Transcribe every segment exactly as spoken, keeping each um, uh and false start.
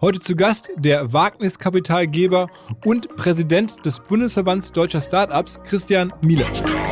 Heute zu Gast der Wagniskapitalgeber und Präsident des Bundesverbands Deutscher Startups, Christian Miele.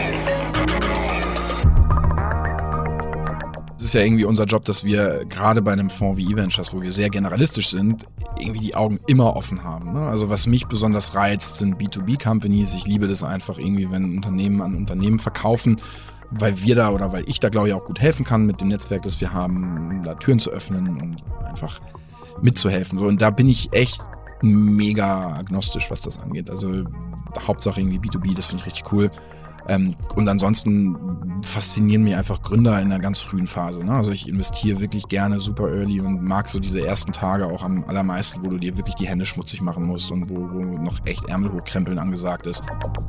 Es ist ja irgendwie unser Job, dass wir gerade bei einem Fonds wie eVentures, wo wir sehr generalistisch sind, irgendwie die Augen immer offen haben. Ne? Also was mich besonders reizt, sind B zwei B Companies. Ich liebe das einfach irgendwie, wenn Unternehmen an Unternehmen verkaufen, weil wir da oder weil ich da, glaube ich, auch gut helfen kann mit dem Netzwerk, das wir haben, da Türen zu öffnen und einfach mitzuhelfen. So, und da bin ich echt mega agnostisch, was das angeht. Also Hauptsache irgendwie B zwei B, das finde ich richtig cool. Ähm, und ansonsten faszinieren mich einfach Gründer in einer ganz frühen Phase. Ne? Also ich investiere wirklich gerne super early und mag so diese ersten Tage auch am allermeisten, wo du dir wirklich die Hände schmutzig machen musst und wo, wo noch echt Ärmel hochkrempeln angesagt ist.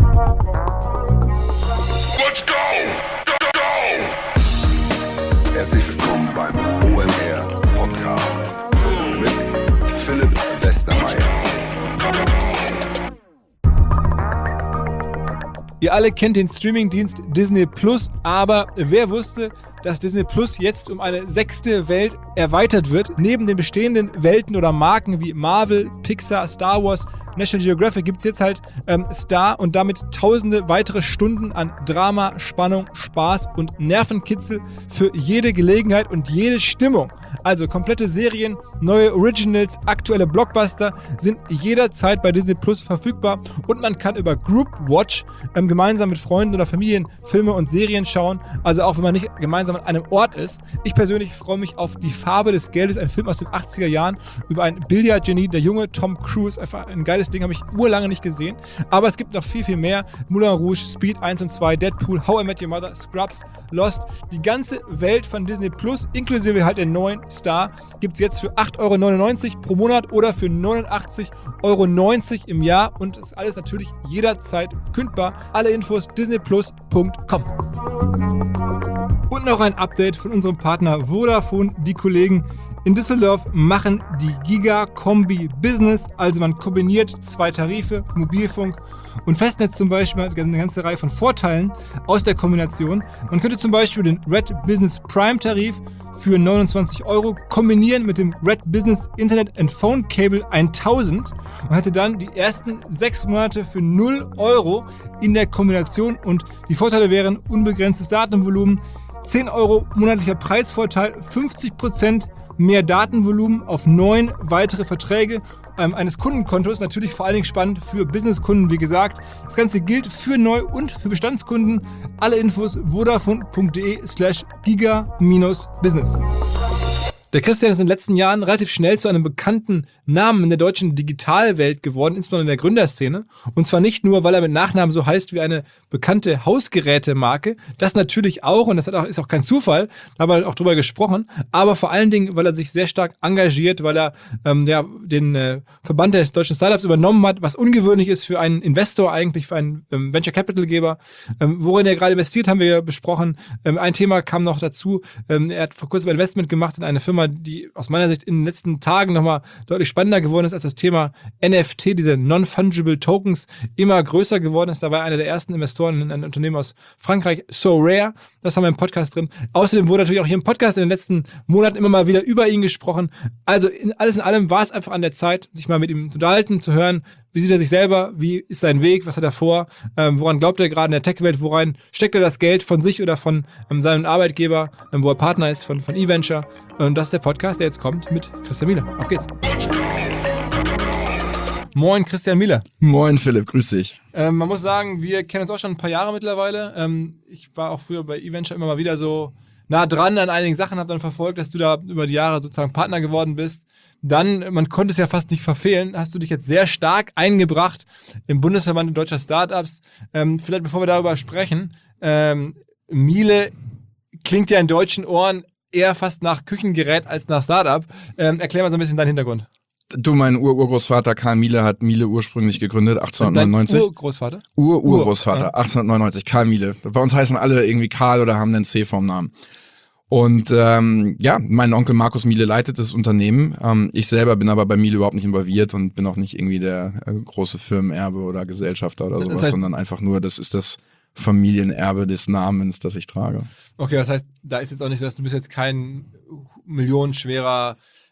Let's go! Go, go! Herzlich willkommen beim O M R Podcast mit Philipp Westermeier. Ihr alle kennt den Streamingdienst Disney Plus, aber wer wusste, dass Disney Plus jetzt um eine sechste Welt erweitert wird? Neben den bestehenden Welten oder Marken wie Marvel, Pixar, Star Wars, National Geographic gibt es jetzt halt ähm, Star und damit tausende weitere Stunden an Drama, Spannung, Spaß und Nervenkitzel für jede Gelegenheit und jede Stimmung. Also komplette Serien, neue Originals, aktuelle Blockbuster sind jederzeit bei Disney Plus verfügbar und man kann über Group Watch ähm, gemeinsam mit Freunden oder Familien Filme und Serien schauen, also auch wenn man nicht gemeinsam an einem Ort ist. Ich persönlich freue mich auf Die Farbe des Geldes, ein Film aus den achtziger Jahren über ein Billardgenie, der junge Tom Cruise, einfach ein geiles Ding, habe ich urlange nicht gesehen, aber es gibt noch viel, viel mehr. Moulin Rouge, Speed eins und zwei, Deadpool, How I Met Your Mother, Scrubs, Lost, die ganze Welt von Disney Plus, inklusive halt der neuen Star, gibt es jetzt für acht Euro neunundneunzig pro Monat oder für neunundachtzig Euro neunzig im Jahr und ist alles natürlich jederzeit kündbar. Alle Infos disney plus punkt com. Und noch ein Update von unserem Partner Vodafone. Die Kollegen in Düsseldorf machen die Giga-Kombi Business, also man kombiniert zwei Tarife, Mobilfunk und Festnetz zum Beispiel, hat eine ganze Reihe von Vorteilen aus der Kombination. Man könnte zum Beispiel den Red Business Prime Tarif für neunundzwanzig Euro kombinieren mit dem Red Business Internet and Phone Cable tausend und hätte dann die ersten sechs Monate für null Euro in der Kombination und die Vorteile wären unbegrenztes Datenvolumen, zehn Euro monatlicher Preisvorteil, fünfzig Prozent mehr Datenvolumen auf neun weitere Verträge ähm, eines Kundenkontos. Natürlich vor allen Dingen spannend für Businesskunden, wie gesagt. Das Ganze gilt für Neu- und für Bestandskunden. Alle Infos vodafone punkt de slash giga-business. Der Christian ist in den letzten Jahren relativ schnell zu einem bekannten Namen in der deutschen Digitalwelt geworden, insbesondere in der Gründerszene. Und zwar nicht nur, weil er mit Nachnamen so heißt wie eine bekannte Hausgerätemarke, das natürlich auch, und das hat auch, ist auch kein Zufall, da haben wir auch drüber gesprochen, aber vor allen Dingen, weil er sich sehr stark engagiert, weil er ähm, ja, den äh, Verband der deutschen Startups übernommen hat, was ungewöhnlich ist für einen Investor eigentlich, für einen ähm, Venture Capital Geber. Ähm, worin er gerade investiert, haben wir besprochen. Ähm, ein Thema kam noch dazu, ähm, er hat vor kurzem ein Investment gemacht in eine Firma, die aus meiner Sicht in den letzten Tagen nochmal deutlich spannender geworden ist, als das Thema N F T, diese Non-Fungible Tokens, immer größer geworden ist. Da war einer der ersten Investoren in ein Unternehmen aus Frankreich, SoRare. Das haben wir im Podcast drin. Außerdem wurde natürlich auch hier im Podcast in den letzten Monaten immer mal wieder über ihn gesprochen. Also in, alles in allem war es einfach an der Zeit, sich mal mit ihm zu unterhalten, zu hören, wie sieht er sich selber, wie ist sein Weg, was hat er vor, ähm, woran glaubt er gerade in der Tech-Welt, worein steckt er das Geld von sich oder von ähm, seinem Arbeitgeber, ähm, wo er Partner ist, von, von eVenture. Und das ist der Podcast, der jetzt kommt mit Christian Miele. Auf geht's. Moin, Christian Miele. Moin, Philipp, grüß dich. Ähm, man muss sagen, wir kennen uns auch schon ein paar Jahre mittlerweile. Ähm, ich war auch früher bei eVenture immer mal wieder so nah dran an einigen Sachen, habe dann verfolgt, dass du da über die Jahre sozusagen Partner geworden bist. Dann, man konnte es ja fast nicht verfehlen, hast du dich jetzt sehr stark eingebracht im Bundesverband Deutscher Startups. Ähm, vielleicht bevor wir darüber sprechen, ähm, Miele klingt ja in deutschen Ohren eher fast nach Küchengerät als nach Startup. Ähm, erklär mal so ein bisschen deinen Hintergrund. Du, mein Ur-Urgroßvater Karl Miele hat Miele ursprünglich gegründet, achtzehnhundertneunundneunzig. Dein Urgroßvater? Ur-Urgroßvater, Ur, ja. achtzehnhundertneunundneunzig, Karl Miele. Bei uns heißen alle irgendwie Karl oder haben einen C vorm Namen. Und ähm, ja, mein Onkel Markus Miele leitet das Unternehmen. Ähm, ich selber bin aber bei Miele überhaupt nicht involviert und bin auch nicht irgendwie der äh, große Firmenerbe oder Gesellschafter oder sowas, das heißt, sondern einfach nur, das ist das Familienerbe des Namens, das ich trage. Okay, das heißt, da ist jetzt auch nicht so, dass du bist jetzt kein millionenschwerer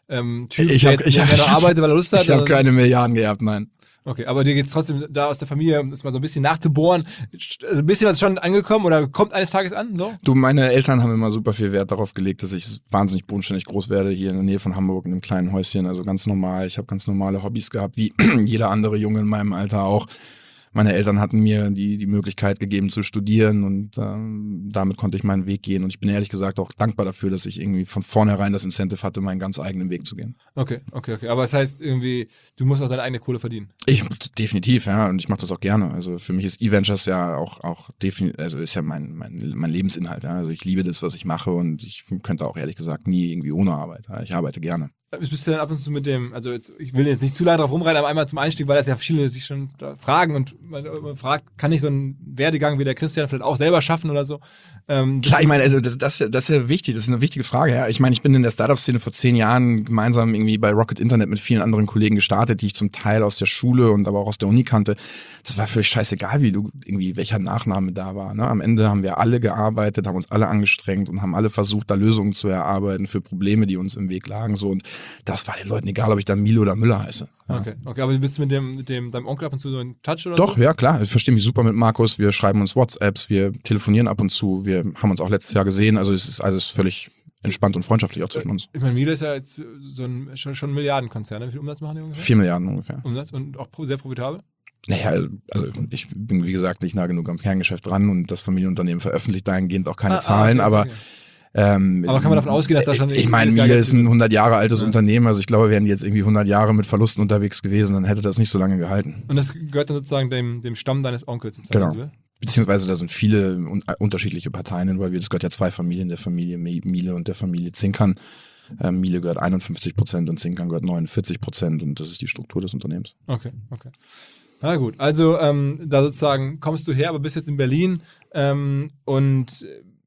ähm, Typ, ich der hab, jetzt ich nicht hab, mehr arbeitet, weil er Lust hat? Ich habe keine Milliarden geerbt, nein. Okay, aber dir geht's trotzdem da aus der Familie, um das mal so ein bisschen nachzubohren, also ein bisschen was schon angekommen oder kommt eines Tages an, so? Du, meine Eltern haben immer super viel Wert darauf gelegt, dass ich wahnsinnig bodenständig groß werde, hier in der Nähe von Hamburg in einem kleinen Häuschen, also ganz normal. Ich habe ganz normale Hobbys gehabt, wie jeder andere Junge in meinem Alter auch. Meine Eltern hatten mir die, die Möglichkeit gegeben zu studieren und ähm, damit konnte ich meinen Weg gehen. Und ich bin ehrlich gesagt auch dankbar dafür, dass ich irgendwie von vornherein das Incentive hatte, meinen ganz eigenen Weg zu gehen. Okay, okay, okay. Aber das heißt irgendwie, du musst auch deine eigene Kohle verdienen. Ich definitiv, ja, und ich mache das auch gerne. Also für mich ist E-Ventures ja auch, auch definitiv, also ist ja mein, mein, mein Lebensinhalt. Ja. Also ich liebe das, was ich mache und ich könnte auch ehrlich gesagt nie irgendwie ohne Arbeit. Ja. Ich arbeite gerne. Bist du denn ab und zu mit dem, also jetzt, ich will jetzt nicht zu lange drauf rumreiten, aber einmal zum Einstieg, weil das ja viele sich schon fragen und man, man fragt, kann ich so einen Werdegang wie der Christian vielleicht auch selber schaffen oder so? Ähm, Klar, ich meine, also das, das ist ja wichtig, das ist eine wichtige Frage. Ja. Ich meine, ich bin in der Startup-Szene vor zehn Jahren gemeinsam irgendwie bei Rocket Internet mit vielen anderen Kollegen gestartet, die ich zum Teil aus der Schule und aber auch aus der Uni kannte. Das war völlig scheißegal, wie du irgendwie, welcher Nachname da war. Ne? Am Ende haben wir alle gearbeitet, haben uns alle angestrengt und haben alle versucht, da Lösungen zu erarbeiten für Probleme, die uns im Weg lagen. So, und das war den Leuten egal, ob ich dann Miele oder Müller heiße. Ja. Okay, okay, aber du bist mit dem, mit dem deinem Onkel ab und zu so in Touch oder Doch, so? ja klar, ich verstehe mich super mit Markus, wir schreiben uns WhatsApps, wir telefonieren ab und zu, wir haben uns auch letztes Jahr gesehen, also es ist alles völlig entspannt und freundschaftlich auch zwischen uns. Ich meine, Miele ist ja jetzt so ein schon, schon ein Milliardenkonzern, ne? Wie viel Umsatz machen die ungefähr? Vier Milliarden ungefähr. Umsatz und auch sehr profitabel? Naja, also ich bin wie gesagt nicht nah genug am Kerngeschäft dran und das Familienunternehmen veröffentlicht dahingehend auch keine ah, Zahlen, ah, okay, aber okay. Ähm, Aber kann man davon ausgehen, dass da schon... Ich meine, Miele ist ein hundert Jahre altes ja. Unternehmen, also ich glaube, wären die jetzt irgendwie hundert Jahre mit Verlusten unterwegs gewesen, dann hätte das nicht so lange gehalten. Und das gehört dann sozusagen dem, dem Stamm deines Onkels sozusagen? Genau. Beziehungsweise da sind viele un- unterschiedliche Parteien involviert. Es gehört ja zwei Familien, der Familie Miele und der Familie Zinkern. Ähm, Miele gehört einundfünfzig Prozent und Zinkern gehört neunundvierzig Prozent und das ist die Struktur des Unternehmens. Okay, okay. Na gut, also ähm, da sozusagen kommst du her, aber bist jetzt in Berlin ähm, und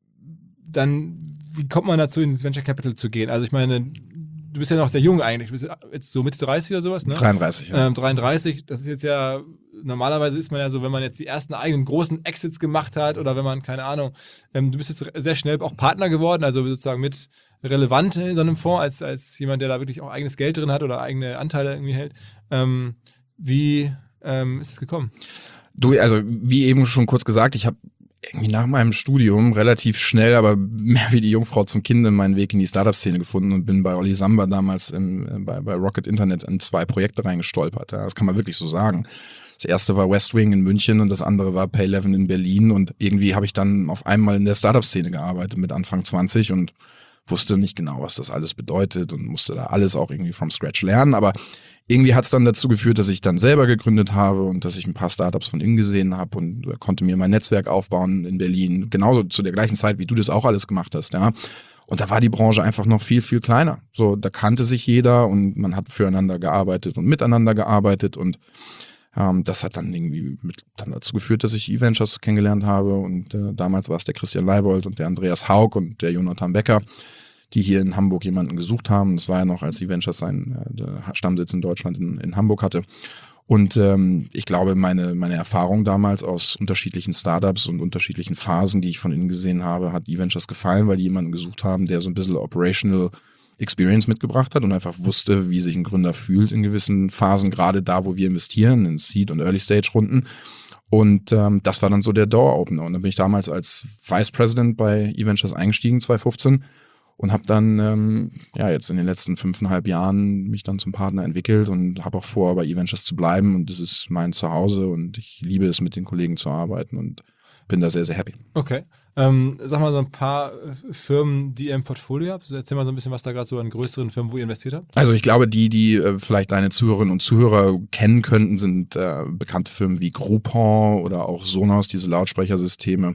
dann, wie kommt man dazu, ins Venture Capital zu gehen? Also ich meine, du bist ja noch sehr jung eigentlich, du bist jetzt so Mitte dreißig oder sowas, ne? dreiunddreißig, ja. Ähm, dreiunddreißig, das ist jetzt ja, normalerweise ist man ja so, wenn man jetzt die ersten eigenen großen Exits gemacht hat oder wenn man, keine Ahnung, ähm, du bist jetzt sehr schnell auch Partner geworden, also sozusagen mit relevant in so einem Fonds, als, als jemand, der da wirklich auch eigenes Geld drin hat oder eigene Anteile irgendwie hält. Ähm, wie ähm, ist das gekommen? Du, also wie eben schon kurz gesagt, ich habe irgendwie nach meinem Studium relativ schnell, aber mehr wie die Jungfrau zum Kinde meinen Weg in die Startup-Szene gefunden und bin bei Olli Samba damals im, bei, bei Rocket Internet in zwei Projekte reingestolpert. Ja, das kann man wirklich so sagen. Das erste war West Wing in München und das andere war Pay eleven in Berlin und irgendwie habe ich dann auf einmal in der Startup-Szene gearbeitet mit Anfang zwanzig und wusste nicht genau, was das alles bedeutet und musste da alles auch irgendwie from scratch lernen, aber irgendwie hat es dann dazu geführt, dass ich dann selber gegründet habe und dass ich ein paar Startups von innen gesehen habe und konnte mir mein Netzwerk aufbauen in Berlin, genauso zu der gleichen Zeit, wie du das auch alles gemacht hast, ja. Und da war die Branche einfach noch viel, viel kleiner. So, da kannte sich jeder und man hat füreinander gearbeitet und miteinander gearbeitet und ähm, das hat dann irgendwie mit, dann dazu geführt, dass ich E-Ventures kennengelernt habe und äh, damals war es der Christian Leibold und der Andreas Haug und der Jonathan Becker, die hier in Hamburg jemanden gesucht haben. Das war ja noch, als E-Ventures seinen äh, Stammsitz in Deutschland in, in Hamburg hatte. Und ähm, ich glaube, meine, meine Erfahrung damals aus unterschiedlichen Startups und unterschiedlichen Phasen, die ich von innen gesehen habe, hat E-Ventures gefallen, weil die jemanden gesucht haben, der so ein bisschen Operational Experience mitgebracht hat und einfach wusste, wie sich ein Gründer fühlt in gewissen Phasen, gerade da, wo wir investieren, in Seed- und Early-Stage-Runden. Und ähm, das war dann so der Door-Opener. Und dann bin ich damals als Vice President bei E-Ventures eingestiegen, zwanzig fünfzehn. Und habe dann ähm, ja jetzt in den letzten fünfeinhalb Jahren mich dann zum Partner entwickelt und habe auch vor, bei E-Ventures zu bleiben. Und das ist mein Zuhause und ich liebe es, mit den Kollegen zu arbeiten und bin da sehr, sehr happy. Okay. Ähm, sag mal so ein paar Firmen, die ihr im Portfolio habt. Erzähl mal so ein bisschen, was da gerade so an größeren Firmen, wo ihr investiert habt. Also ich glaube, die, die äh, vielleicht deine Zuhörerinnen und Zuhörer kennen könnten, sind äh, bekannte Firmen wie Groupon oder auch Sonos, diese Lautsprechersysteme.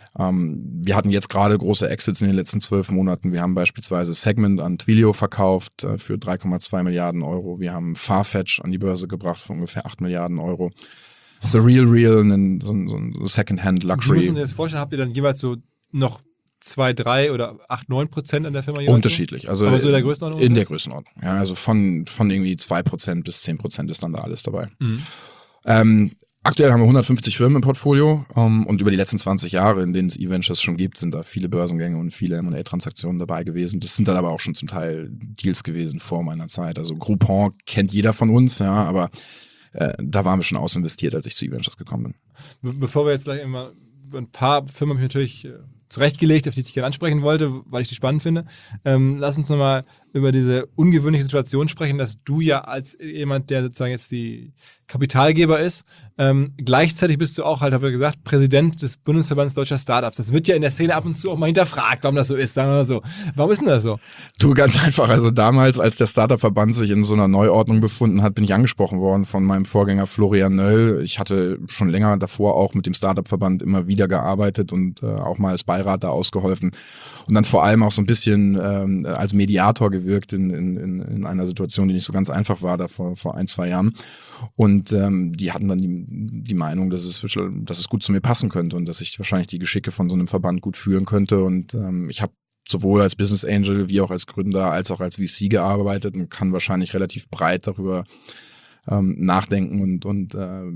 Ähm, wir hatten jetzt gerade große Exits in den letzten zwölf Monaten. Wir haben beispielsweise Segment an Twilio verkauft äh, für drei Komma zwei Milliarden Euro. Wir haben Farfetch an die Börse gebracht für ungefähr acht Milliarden Euro. The Real Real, ein, so ein, so ein Secondhand Luxury. Wie muss man sich das vorstellen? Habt ihr dann jeweils so noch zwei, drei oder acht, neun Prozent an der Firma jeweils? Unterschiedlich. Also aber so in der Größenordnung? In der Größenordnung. Ja, also von, von irgendwie zwei Prozent bis zehn Prozent ist dann da alles dabei. Mhm. Ähm, aktuell haben wir hundertfünfzig Firmen im Portfolio um, und über die letzten zwanzig Jahre, in denen es E-Ventures schon gibt, sind da viele Börsengänge und viele M und A-Transaktionen dabei gewesen. Das sind dann aber auch schon zum Teil Deals gewesen vor meiner Zeit. Also Groupon kennt jeder von uns, ja, aber äh, da waren wir schon ausinvestiert, als ich zu E-Ventures gekommen bin. Be- bevor wir jetzt gleich immer ein paar Firmen habe ich natürlich äh, zurechtgelegt, auf die ich dich gerne ansprechen wollte, weil ich die spannend finde. Ähm, lass uns nochmal über diese ungewöhnliche Situation sprechen, dass du ja als jemand, der sozusagen jetzt die Kapitalgeber ist, ähm, gleichzeitig bist du auch halt, habe ich gesagt, Präsident des Bundesverbands Deutscher Startups. Das wird ja in der Szene ab und zu auch mal hinterfragt, warum das so ist, sagen wir mal so. Warum ist denn das so? Du, ganz einfach, also damals, als der Startup-Verband sich in so einer Neuordnung befunden hat, bin ich angesprochen worden von meinem Vorgänger Florian Nöll. Ich hatte schon länger davor auch mit dem Startup-Verband immer wieder gearbeitet und äh, auch mal als Beirat da ausgeholfen und dann vor allem auch so ein bisschen ähm, als Mediator gewirkt in, in, in einer Situation, die nicht so ganz einfach war, da vor, vor ein, zwei Jahren. Und ähm, die hatten dann die, die Meinung, dass es, dass es gut zu mir passen könnte und dass ich wahrscheinlich die Geschicke von so einem Verband gut führen könnte. Und ähm, ich habe sowohl als Business Angel wie auch als Gründer als auch als V C gearbeitet und kann wahrscheinlich relativ breit darüber ähm, nachdenken und, und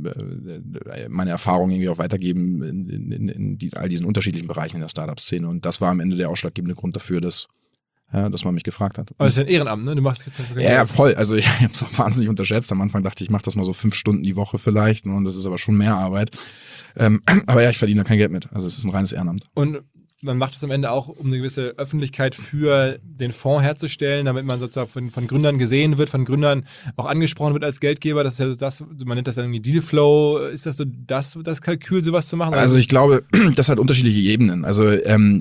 äh, meine Erfahrungen irgendwie auch weitergeben in, in, in die, all diesen unterschiedlichen Bereichen in der Startup-Szene. Und das war am Ende der ausschlaggebende Grund dafür, dass Ja, dass man mich gefragt hat. Aber das ist ja ein Ehrenamt, ne? Du machst jetzt ja, ja, voll. Also ich habe es auch wahnsinnig unterschätzt. Am Anfang dachte ich, ich mache das mal so fünf Stunden die Woche vielleicht. Und das ist aber schon mehr Arbeit. Ähm, aber ja, ich verdiene da kein Geld mit. Also es ist ein reines Ehrenamt. Und man macht es am Ende auch, um eine gewisse Öffentlichkeit für den Fonds herzustellen, damit man sozusagen von, von Gründern gesehen wird, von Gründern auch angesprochen wird als Geldgeber. Das ist ja so das, man nennt das dann irgendwie Dealflow. Ist das so das, das Kalkül, sowas zu machen? Also ich glaube, das hat unterschiedliche Ebenen. Also ähm,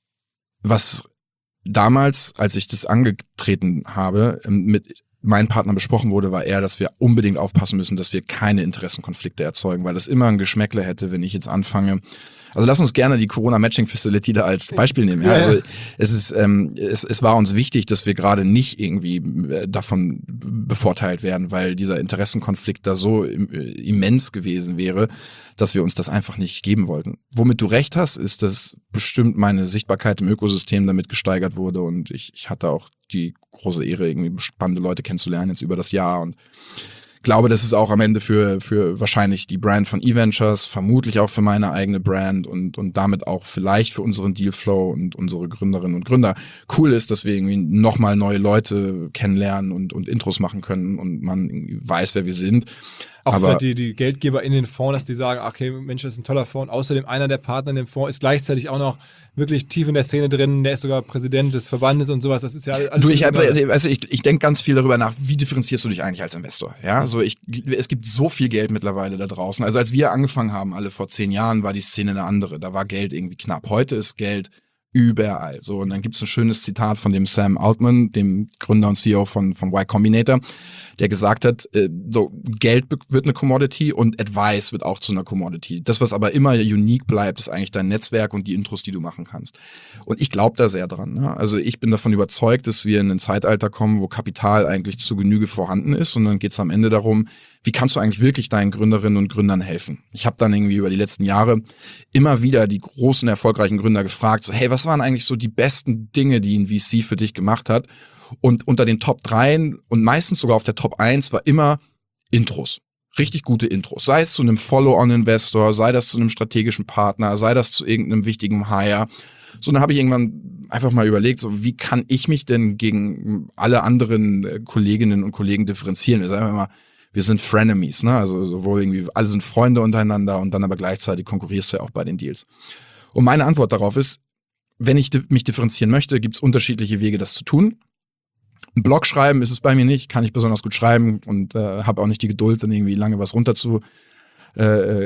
was damals, als ich das angetreten habe, mit meinem Partner besprochen wurde, war eher, dass wir unbedingt aufpassen müssen, dass wir keine Interessenkonflikte erzeugen, weil das immer ein Geschmäckle hätte, wenn ich jetzt anfange. Also lass uns gerne die Corona-Matching-Facility da als Beispiel nehmen. Ja, also es ist, ähm, es, es war uns wichtig, dass wir gerade nicht irgendwie davon bevorteilt werden, weil dieser Interessenkonflikt da so immens gewesen wäre, dass wir uns das einfach nicht geben wollten. Womit du recht hast, ist, dass bestimmt meine Sichtbarkeit im Ökosystem damit gesteigert wurde und ich, ich hatte auch die große Ehre, irgendwie spannende Leute kennenzulernen jetzt über das Jahr und glaube, das ist auch am Ende für für wahrscheinlich die Brand von eVentures, vermutlich auch für meine eigene Brand und und damit auch vielleicht für unseren Dealflow und unsere Gründerinnen und Gründer cool ist, dass wir irgendwie nochmal neue Leute kennenlernen und und Intros machen können und man irgendwie weiß, wer wir sind. Auch aber für die, die Geldgeber in den Fonds, dass die sagen, okay, Mensch, das ist ein toller Fonds. Außerdem einer der Partner in dem Fonds ist gleichzeitig auch noch wirklich tief in der Szene drin. Der ist sogar Präsident des Verbandes und sowas. Das ist ja alles. Du, ich, also ich, ich denke ganz viel darüber nach, wie differenzierst du dich eigentlich als Investor? Ja, also ich, es gibt so viel Geld mittlerweile da draußen. Also als wir angefangen haben, alle vor zehn Jahren, war die Szene eine andere. Da war Geld irgendwie knapp. Heute ist Geld überall. So, und dann gibt's ein schönes Zitat von dem Sam Altman, dem Gründer und C E O von, von Y Combinator, der gesagt hat, äh, so Geld wird eine Commodity und Advice wird auch zu einer Commodity. Das, was aber immer unique bleibt, ist eigentlich dein Netzwerk und die Intros, die du machen kannst. Und ich glaube da sehr dran. Ne? Also ich bin davon überzeugt, dass wir in ein Zeitalter kommen, wo Kapital eigentlich zu Genüge vorhanden ist und dann geht's am Ende darum, wie kannst du eigentlich wirklich deinen Gründerinnen und Gründern helfen? Ich habe dann irgendwie über die letzten Jahre immer wieder die großen, erfolgreichen Gründer gefragt, so hey, was waren eigentlich so die besten Dinge, die ein V C für dich gemacht hat? Und unter den Top drei und meistens sogar auf der Top eins war immer Intros. Richtig gute Intros. Sei es zu einem Follow-on-Investor, sei das zu einem strategischen Partner, sei das zu irgendeinem wichtigen Hire. So, dann habe ich irgendwann einfach mal überlegt, so wie kann ich mich denn gegen alle anderen Kolleginnen und Kollegen differenzieren? Wir sagen immer, wir sind Frenemies, ne? Also sowohl irgendwie, alle sind Freunde untereinander und dann aber gleichzeitig konkurrierst du ja auch bei den Deals. Und meine Antwort darauf ist, wenn ich mich differenzieren möchte, gibt es unterschiedliche Wege, das zu tun. Ein Blog schreiben ist es bei mir nicht, kann ich besonders gut schreiben und äh, habe auch nicht die Geduld, dann irgendwie lange was runter zu äh,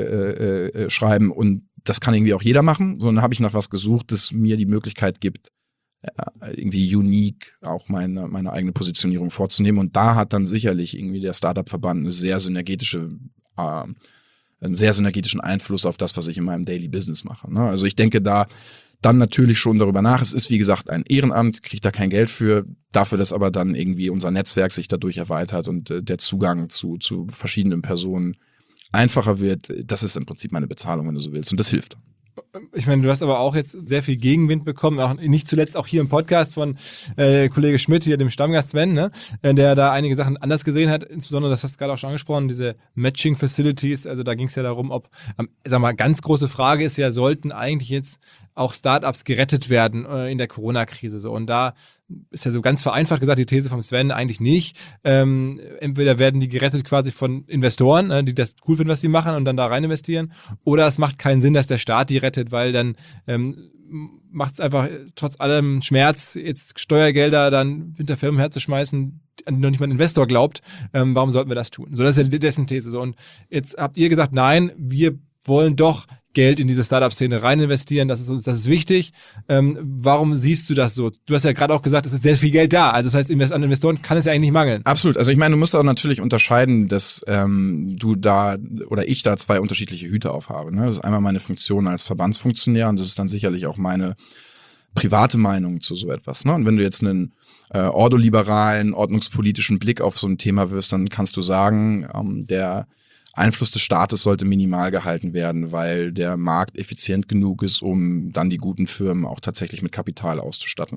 äh, äh, schreiben und das kann irgendwie auch jeder machen, sondern habe ich nach was gesucht, das mir die Möglichkeit gibt, äh, irgendwie unique auch meine, meine eigene Positionierung vorzunehmen und da hat dann sicherlich irgendwie der Startup-Verband eine sehr synergetische, äh, einen sehr synergetischen Einfluss auf das, was ich in meinem Daily Business mache. Ne? Also ich denke da dann natürlich schon darüber nach. Es ist, wie gesagt, ein Ehrenamt, kriege da kein Geld für, dafür, dass aber dann irgendwie unser Netzwerk sich dadurch erweitert und äh, der Zugang zu, zu verschiedenen Personen einfacher wird. Das ist im Prinzip meine Bezahlung, wenn du so willst. Und das hilft. Ich meine, du hast aber auch jetzt sehr viel Gegenwind bekommen, auch nicht zuletzt auch hier im Podcast von äh, Kollege Schmidt, hier dem Stammgast Sven, ne? Der da einige Sachen anders gesehen hat, insbesondere, das hast du gerade auch schon angesprochen, diese Matching Facilities, also da ging es ja darum, ob, ähm, sag mal, ganz große Frage ist ja, sollten eigentlich jetzt auch Startups gerettet werden äh, in der Corona-Krise so, und da ist ja so ganz vereinfacht gesagt die These vom Sven eigentlich nicht. Ähm, entweder werden die gerettet quasi von Investoren, ne, die das cool finden, was die machen und dann da rein investieren, oder es macht keinen Sinn, dass der Staat die rettet, weil dann ähm, macht es einfach trotz allem Schmerz, jetzt Steuergelder dann hinter Firmen herzuschmeißen, an die noch nicht mal ein Investor glaubt. Ähm, warum sollten wir das tun? So, das ist ja dessen These. So. Und jetzt habt ihr gesagt, nein, wir wollen doch Geld in diese Startup-Szene rein investieren, das ist uns, das ist wichtig. Ähm, warum siehst du das so? Du hast ja gerade auch gesagt, es ist sehr viel Geld da. Also das heißt, an Investoren kann es ja eigentlich nicht mangeln. Absolut. Also ich meine, du musst auch natürlich unterscheiden, dass ähm, du da oder ich da zwei unterschiedliche Hüte aufhabe. Ne? Das ist einmal meine Funktion als Verbandsfunktionär und das ist dann sicherlich auch meine private Meinung zu so etwas. Ne? Und wenn du jetzt einen äh, ordoliberalen, ordnungspolitischen Blick auf so ein Thema wirst, dann kannst du sagen, ähm, der Einfluss des Staates sollte minimal gehalten werden, weil der Markt effizient genug ist, um dann die guten Firmen auch tatsächlich mit Kapital auszustatten.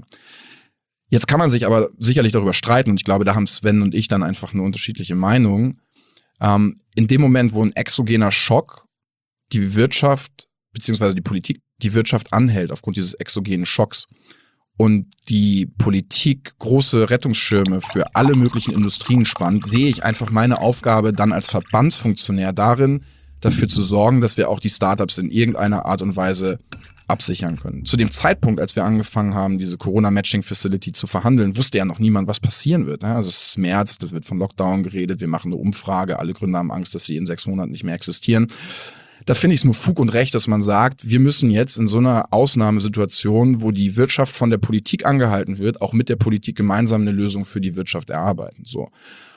Jetzt kann man sich aber sicherlich darüber streiten und ich glaube, da haben Sven und ich dann einfach eine unterschiedliche Meinung. Ähm, in dem Moment, wo ein exogener Schock die Wirtschaft beziehungsweise die Politik die Wirtschaft anhält aufgrund dieses exogenen Schocks und die Politik große Rettungsschirme für alle möglichen Industrien spannt, sehe ich einfach meine Aufgabe dann als Verbandsfunktionär darin, dafür zu sorgen, dass wir auch die Startups in irgendeiner Art und Weise absichern können. Zu dem Zeitpunkt, als wir angefangen haben, diese Corona-Matching-Facility zu verhandeln, wusste ja noch niemand, was passieren wird. Also es ist März, das wird von Lockdown geredet, wir machen eine Umfrage, alle Gründer haben Angst, dass sie in sechs Monaten nicht mehr existieren. Da finde ich es nur Fug und Recht, dass man sagt, wir müssen jetzt in so einer Ausnahmesituation, wo die Wirtschaft von der Politik angehalten wird, auch mit der Politik gemeinsam eine Lösung für die Wirtschaft erarbeiten. So.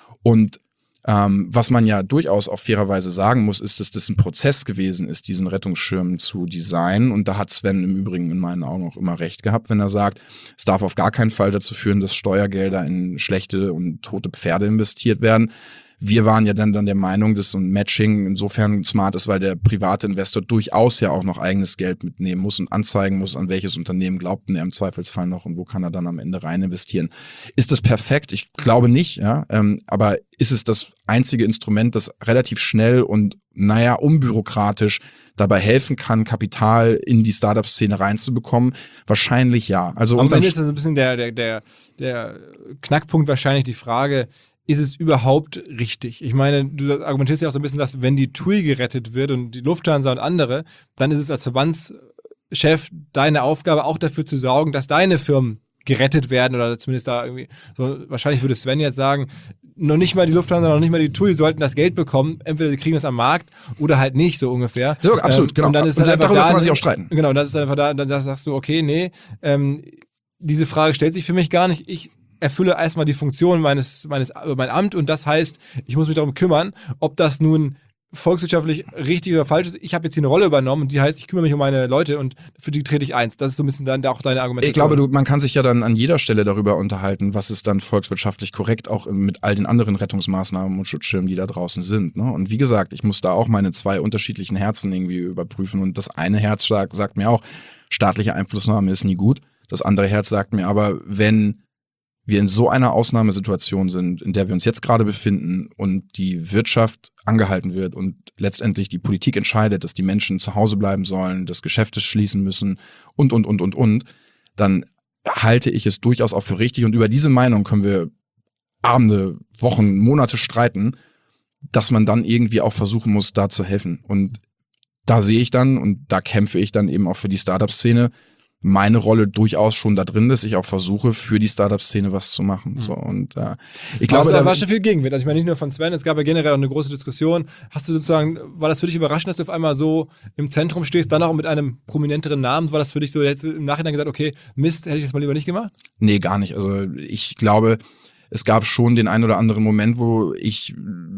Und ähm, was man ja durchaus auch fairerweise sagen muss, ist, dass das ein Prozess gewesen ist, diesen Rettungsschirm zu designen. Und da hat Sven im Übrigen in meinen Augen auch immer recht gehabt, wenn er sagt, es darf auf gar keinen Fall dazu führen, dass Steuergelder in schlechte und tote Pferde investiert werden. Wir waren ja dann, dann der Meinung, dass so ein Matching insofern smart ist, weil der private Investor durchaus ja auch noch eigenes Geld mitnehmen muss und anzeigen muss, an welches Unternehmen glaubt er im Zweifelsfall noch und wo kann er dann am Ende rein investieren. Ist das perfekt? Ich glaube nicht, ja. Ähm, aber ist es das einzige Instrument, das relativ schnell und, naja, unbürokratisch dabei helfen kann, Kapital in die Startup-Szene reinzubekommen? Wahrscheinlich ja. Also am Ende ist das ein bisschen der, der, der, der Knackpunkt wahrscheinlich die Frage, ist es überhaupt richtig? Ich meine, du argumentierst ja auch so ein bisschen, dass wenn die T U I gerettet wird und die Lufthansa und andere, dann ist es als Verbandschef deine Aufgabe, auch dafür zu sorgen, dass deine Firmen gerettet werden oder zumindest da irgendwie, so, wahrscheinlich würde Sven jetzt sagen, noch nicht mal die Lufthansa, noch nicht mal die T U I sollten das Geld bekommen, entweder sie kriegen das am Markt oder halt nicht, so ungefähr. So, absolut, ähm, genau. Und dann ist und halt darüber da, kann man sich auch streiten. Genau, und das ist einfach da, dann sagst du, okay, nee, ähm, diese Frage stellt sich für mich gar nicht, ich erfülle erstmal die Funktion meines, meines, mein Amt und das heißt, ich muss mich darum kümmern, ob das nun volkswirtschaftlich richtig oder falsch ist. Ich habe jetzt hier eine Rolle übernommen und die heißt, ich kümmere mich um meine Leute und für die trete ich eins. Das ist so ein bisschen dann auch deine Argumentation. Ich glaube, du, man kann sich ja dann an jeder Stelle darüber unterhalten, was ist dann volkswirtschaftlich korrekt, auch mit all den anderen Rettungsmaßnahmen und Schutzschirmen, die da draußen sind. Ne? Und wie gesagt, ich muss da auch meine zwei unterschiedlichen Herzen irgendwie überprüfen und das eine Herz sagt, sagt mir auch, staatliche Einflussnahme ist nie gut. Das andere Herz sagt mir aber, wenn wir in so einer Ausnahmesituation sind, in der wir uns jetzt gerade befinden und die Wirtschaft angehalten wird und letztendlich die Politik entscheidet, dass die Menschen zu Hause bleiben sollen, dass Geschäfte schließen müssen und, und, und, und, und, dann halte ich es durchaus auch für richtig und über diese Meinung können wir Abende, Wochen, Monate streiten, dass man dann irgendwie auch versuchen muss, da zu helfen. Und da sehe ich dann und da kämpfe ich dann eben auch für die Startup-Szene, meine Rolle durchaus schon da drin, dass ich auch versuche, für die Startup-Szene was zu machen. Mhm. So, und äh, ich glaube, da war schon viel Gegenwind. Also ich meine nicht nur von Sven, es gab ja generell auch eine große Diskussion. Hast du sozusagen, war das für dich überraschend, dass du auf einmal so im Zentrum stehst, dann auch mit einem prominenteren Namen? War das für dich so, hättest du im Nachhinein gesagt, okay, Mist, hätte ich das mal lieber nicht gemacht? Nee, gar nicht. Also ich glaube, es gab schon den einen oder anderen Moment, wo ich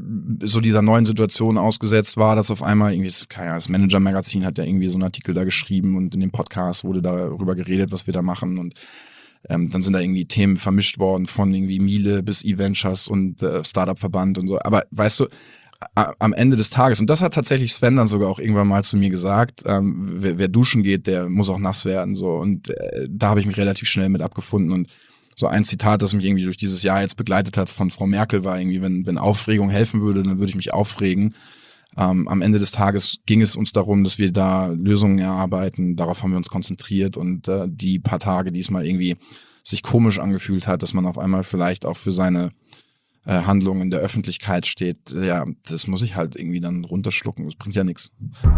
so dieser neuen Situation ausgesetzt war, dass auf einmal irgendwie, keine Ahnung, das Manager-Magazin hat ja irgendwie so einen Artikel da geschrieben und in dem Podcast wurde darüber geredet, was wir da machen und ähm, dann sind da irgendwie Themen vermischt worden von irgendwie Miele bis E-Ventures und äh, Startup-Verband und so. Aber weißt du, a- am Ende des Tages, und das hat tatsächlich Sven dann sogar auch irgendwann mal zu mir gesagt, ähm, wer, wer duschen geht, der muss auch nass werden. So. Und äh, da habe ich mich relativ schnell mit abgefunden. Und so ein Zitat, das mich irgendwie durch dieses Jahr jetzt begleitet hat von Frau Merkel, war irgendwie, wenn, wenn Aufregung helfen würde, dann würde ich mich aufregen. Ähm, am Ende des Tages ging es uns darum, dass wir da Lösungen erarbeiten. Darauf haben wir uns konzentriert. Und äh, die paar Tage, die es mal irgendwie sich komisch angefühlt hat, dass man auf einmal vielleicht auch für seine äh, Handlungen in der Öffentlichkeit steht, ja, das muss ich halt irgendwie dann runterschlucken. Das bringt ja nichts.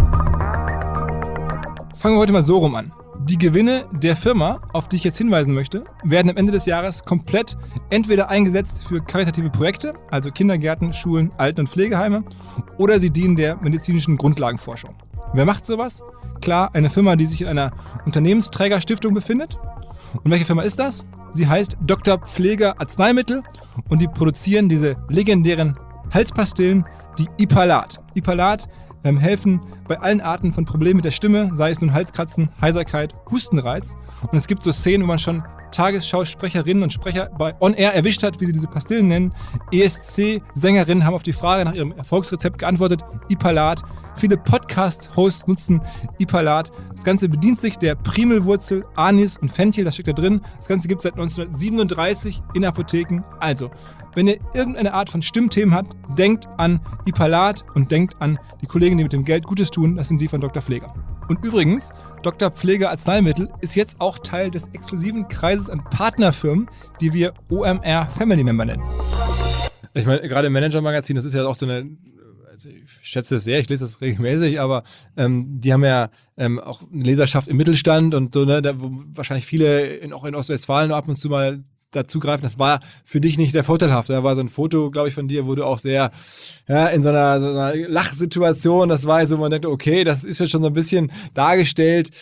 Fangen wir heute mal so rum an. Die Gewinne der Firma, auf die ich jetzt hinweisen möchte, werden am Ende des Jahres komplett entweder eingesetzt für karitative Projekte, also Kindergärten, Schulen, Alten- und Pflegeheime, oder sie dienen der medizinischen Grundlagenforschung. Wer macht sowas? Klar, eine Firma, die sich in einer Unternehmensträgerstiftung befindet. Und welche Firma ist das? Sie heißt Doktor Pfleger Arzneimittel und die produzieren diese legendären Halspastillen, die Ipalat. Ipalat ähm, helfen bei allen Arten von Problemen mit der Stimme, sei es nun Halskratzen, Heiserkeit, Hustenreiz. Und es gibt so Szenen, wo man schon Tagesschausprecherinnen und Sprecher bei On Air erwischt hat, wie sie diese Pastillen nennen. E S C-Sängerinnen haben auf die Frage nach ihrem Erfolgsrezept geantwortet, Ipalat. Viele Podcast-Hosts nutzen Ipalat. Das Ganze bedient sich der Primelwurzel, Anis und Fenchel, das steckt da drin. Das Ganze gibt es seit neunzehnhundertsiebenunddreißig in Apotheken. Also, wenn ihr irgendeine Art von Stimmthemen habt, denkt an Ipalat und denkt an die Kollegen, die mit dem Geld Gutes tun. Das sind die von Doktor Pfleger. Und übrigens, Doktor Pfleger Arzneimittel ist jetzt auch Teil des exklusiven Kreises an Partnerfirmen, die wir O M R Family Member nennen. Ich meine, gerade im Manager-Magazin, das ist ja auch so eine, also ich schätze es sehr, ich lese das regelmäßig, aber ähm, die haben ja ähm, auch eine Leserschaft im Mittelstand und so, ne, da, wo wahrscheinlich viele in, auch in Ostwestfalen ab und zu mal dazugreifen. Das war für dich nicht sehr vorteilhaft. Da war so ein Foto, glaube ich, von dir, wo du auch sehr ja, in so einer, so einer Lachsituation, das war so, man denkt, okay, das ist jetzt schon so ein bisschen dargestellt,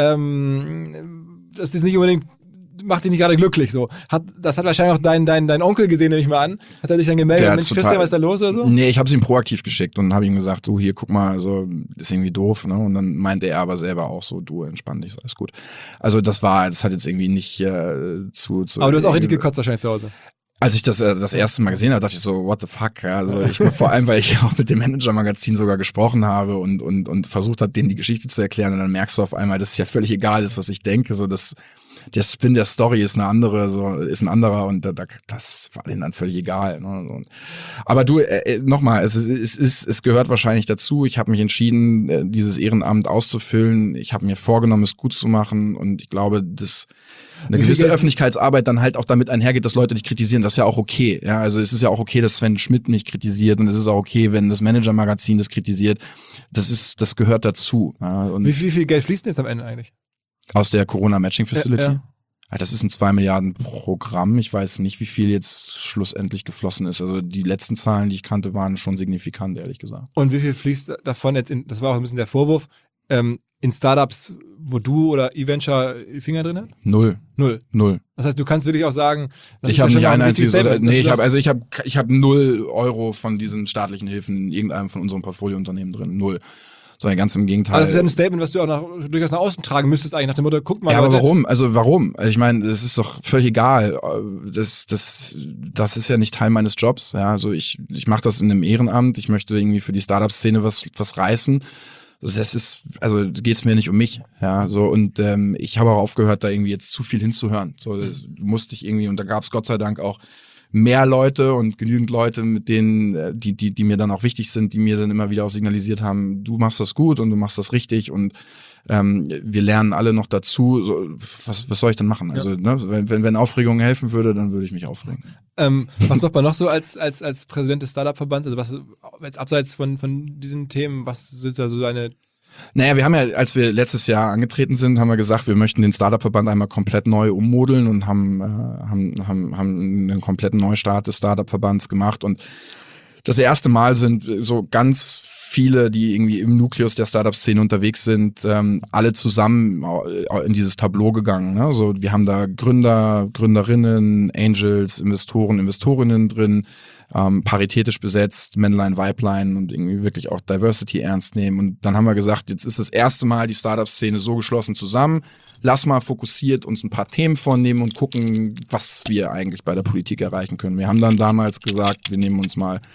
ähm, das ist nicht unbedingt, macht dich nicht gerade glücklich. So. Hat, das hat wahrscheinlich auch dein, dein, dein Onkel gesehen, nehme ich mal an. Hat er dich dann gemeldet? Mensch, Christian, was ist da los oder so? Nee, ich habe es ihm proaktiv geschickt und habe ihm gesagt, du, hier, guck mal, so ist irgendwie doof. Ne? Und dann meinte er aber selber auch so, du, entspann dich, alles gut. Also das war, das hat jetzt irgendwie nicht äh, zu, zu... Aber du hast auch richtig gekotzt wahrscheinlich zu Hause. Als ich das äh, das erste Mal gesehen habe, dachte ich so, what the fuck? Ja, also ich, vor allem, weil ich auch mit dem Manager-Magazin sogar gesprochen habe und, und, und versucht habe, denen die Geschichte zu erklären. Und dann merkst du auf einmal, dass es ja völlig egal ist, was ich denke. So, das, der Spin der Story ist eine andere, so ist ein anderer und da, da, das war denen dann völlig egal. Ne? Aber du, äh, nochmal, es, ist, es, ist, es gehört wahrscheinlich dazu. Ich habe mich entschieden, äh, dieses Ehrenamt auszufüllen. Ich habe mir vorgenommen, es gut zu machen und ich glaube, dass eine gewisse Öffentlichkeitsarbeit dann halt auch damit einhergeht, dass Leute dich kritisieren. Das ist ja auch okay. Ja, also es ist ja auch okay, dass Sven Schmidt mich kritisiert und es ist auch okay, wenn das Manager-Magazin das kritisiert. Das ist, das gehört dazu. Ja, und wie, wie viel Geld fließt denn jetzt am Ende eigentlich? Aus der Corona-Matching-Facility? Ja, ja. Das ist ein zwei Milliarden Programm. Ich weiß nicht, wie viel jetzt schlussendlich geflossen ist. Also die letzten Zahlen, die ich kannte, waren schon signifikant, ehrlich gesagt. Und wie viel fließt davon jetzt in, das war auch ein bisschen der Vorwurf, ähm, in Startups, wo du oder eVenture die Finger drin hast? Null. Null. Null. Das heißt, du kannst wirklich auch sagen, das ich ist habe ja nicht ein ein einziges, Statement, nee, ich das- habe also ich habe ich habe null Euro von diesen staatlichen Hilfen in irgendeinem von unseren Portfoliounternehmen drin. Null. Sondern ganz im Gegenteil. Aber das ist ja ein Statement, was du auch nach, durchaus nach außen tragen müsstest, eigentlich nach dem Motto, guck mal, Ja, aber Leute, warum? Also warum? Also ich meine, das ist doch völlig egal. Das, das, das ist ja nicht Teil meines Jobs. Ja, also ich, ich mache das in einem Ehrenamt. Ich möchte irgendwie für die Startup-Szene was, was reißen. Also das ist, also geht's mir nicht um mich. Ja, so und ähm, ich habe auch aufgehört, da irgendwie jetzt zu viel hinzuhören. So, das musste ich irgendwie und da gab's Gott sei Dank auch mehr Leute und genügend Leute, mit denen, die, die, die mir dann auch wichtig sind, die mir dann immer wieder auch signalisiert haben, du machst das gut und du machst das richtig und ähm, wir lernen alle noch dazu. So, was, was soll ich denn machen? Also, ja. ne, wenn, wenn, wenn Aufregung helfen würde, dann würde ich mich aufregen. Ähm, was macht man noch so als, als, als Präsident des Startup-Verbands? Also was jetzt abseits von, von diesen Themen, was sind da so deine... Naja, wir haben ja, als wir letztes Jahr angetreten sind, haben wir gesagt, wir möchten den Startup-Verband einmal komplett neu ummodeln und haben, äh, haben, haben, haben einen kompletten Neustart des Startup-Verbands gemacht. Und das erste Mal sind so ganz viele, die irgendwie im Nukleus der Startup-Szene unterwegs sind, ähm, alle zusammen in dieses Tableau gegangen. Ne? So, wir haben da Gründer, Gründerinnen, Angels, Investoren, Investorinnen drin, ähm, paritätisch besetzt, Männlein, Weiblein und irgendwie wirklich auch Diversity ernst nehmen. Und dann haben wir gesagt, jetzt ist das erste Mal die Startup-Szene so geschlossen zusammen. Lass mal fokussiert uns ein paar Themen vornehmen und gucken, was wir eigentlich bei der Politik erreichen können. Wir haben dann damals gesagt, wir nehmen uns mal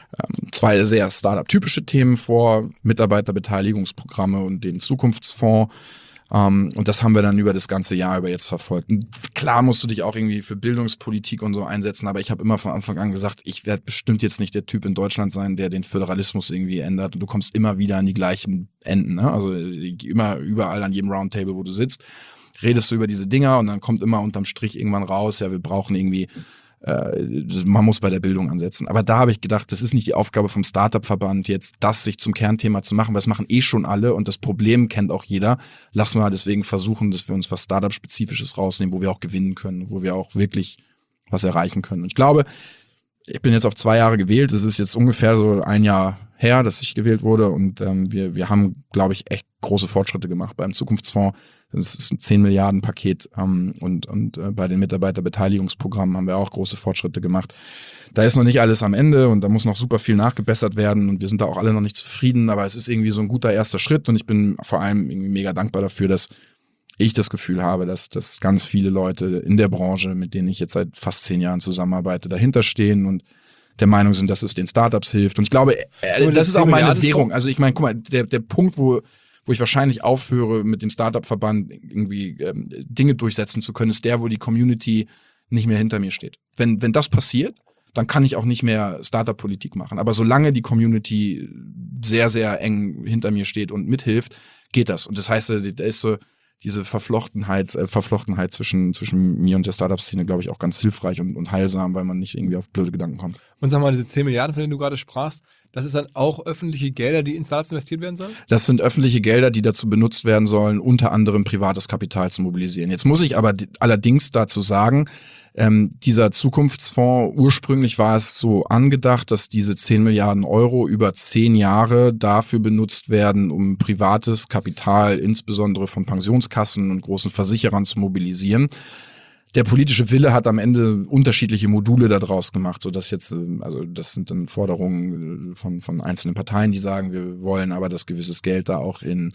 ähm, zwei sehr Startup-typische Themen vor, Mitarbeiterbeteiligungsprogramme und den Zukunftsfonds. Um, und das haben wir dann über das ganze Jahr über jetzt verfolgt. Und klar musst du dich auch irgendwie für Bildungspolitik und so einsetzen, aber ich habe immer von Anfang an gesagt, ich werde bestimmt jetzt nicht der Typ in Deutschland sein, der den Föderalismus irgendwie ändert. Und du kommst immer wieder an die gleichen Enden, ne? Also immer überall an jedem Roundtable, wo du sitzt, redest du über diese Dinger und dann kommt immer unterm Strich irgendwann raus, ja, wir brauchen irgendwie man muss bei der Bildung ansetzen. Aber da habe ich gedacht, das ist nicht die Aufgabe vom Startup-Verband, jetzt das sich zum Kernthema zu machen, weil das machen eh schon alle und das Problem kennt auch jeder. Lassen wir deswegen versuchen, dass wir uns was Startup-Spezifisches rausnehmen, wo wir auch gewinnen können, wo wir auch wirklich was erreichen können. Und ich glaube, ich bin jetzt auf zwei Jahre gewählt. Es ist jetzt ungefähr so ein Jahr her, dass ich gewählt wurde und ähm, wir, wir haben, glaube ich, echt große Fortschritte gemacht beim Zukunftsfonds. Das ist ein zehn Milliarden Paket ähm, und, und äh, bei den Mitarbeiterbeteiligungsprogrammen haben wir auch große Fortschritte gemacht. Da ist noch nicht alles am Ende und da muss noch super viel nachgebessert werden und wir sind da auch alle noch nicht zufrieden, aber es ist irgendwie so ein guter erster Schritt und ich bin vor allem irgendwie mega dankbar dafür, dass ich das Gefühl habe, dass, dass ganz viele Leute in der Branche, mit denen ich jetzt seit fast zehn Jahren zusammenarbeite, dahinter stehen und der Meinung sind, dass es den Startups hilft. Und ich glaube, äh, das, das ist auch meine Währung. Also ich meine, guck mal, der, der Punkt, wo wo ich wahrscheinlich aufhöre, mit dem Startup-Verband irgendwie ähm, Dinge durchsetzen zu können, ist der, wo die Community nicht mehr hinter mir steht. Wenn, wenn das passiert, dann kann ich auch nicht mehr Startup-Politik machen. Aber solange die Community sehr, sehr eng hinter mir steht und mithilft, geht das. Und das heißt, da ist so diese Verflochtenheit, äh, Verflochtenheit zwischen, zwischen mir und der Startup-Szene, glaube ich, auch ganz hilfreich und, und heilsam, weil man nicht irgendwie auf blöde Gedanken kommt. Und sag mal, diese zehn Milliarden, von denen du gerade sprachst, das ist dann auch öffentliche Gelder, die in Startups investiert werden sollen? Das sind öffentliche Gelder, die dazu benutzt werden sollen, unter anderem privates Kapital zu mobilisieren. Jetzt muss ich aber allerdings dazu sagen, ähm, dieser Zukunftsfonds, ursprünglich war es so angedacht, dass diese zehn Milliarden Euro über zehn Jahre dafür benutzt werden, um privates Kapital, insbesondere von Pensionskassen und großen Versicherern, zu mobilisieren. Der politische Wille hat am Ende unterschiedliche Module daraus gemacht, so dass jetzt, also das sind dann Forderungen von, von einzelnen Parteien, die sagen, wir wollen aber, dass gewisses Geld da auch in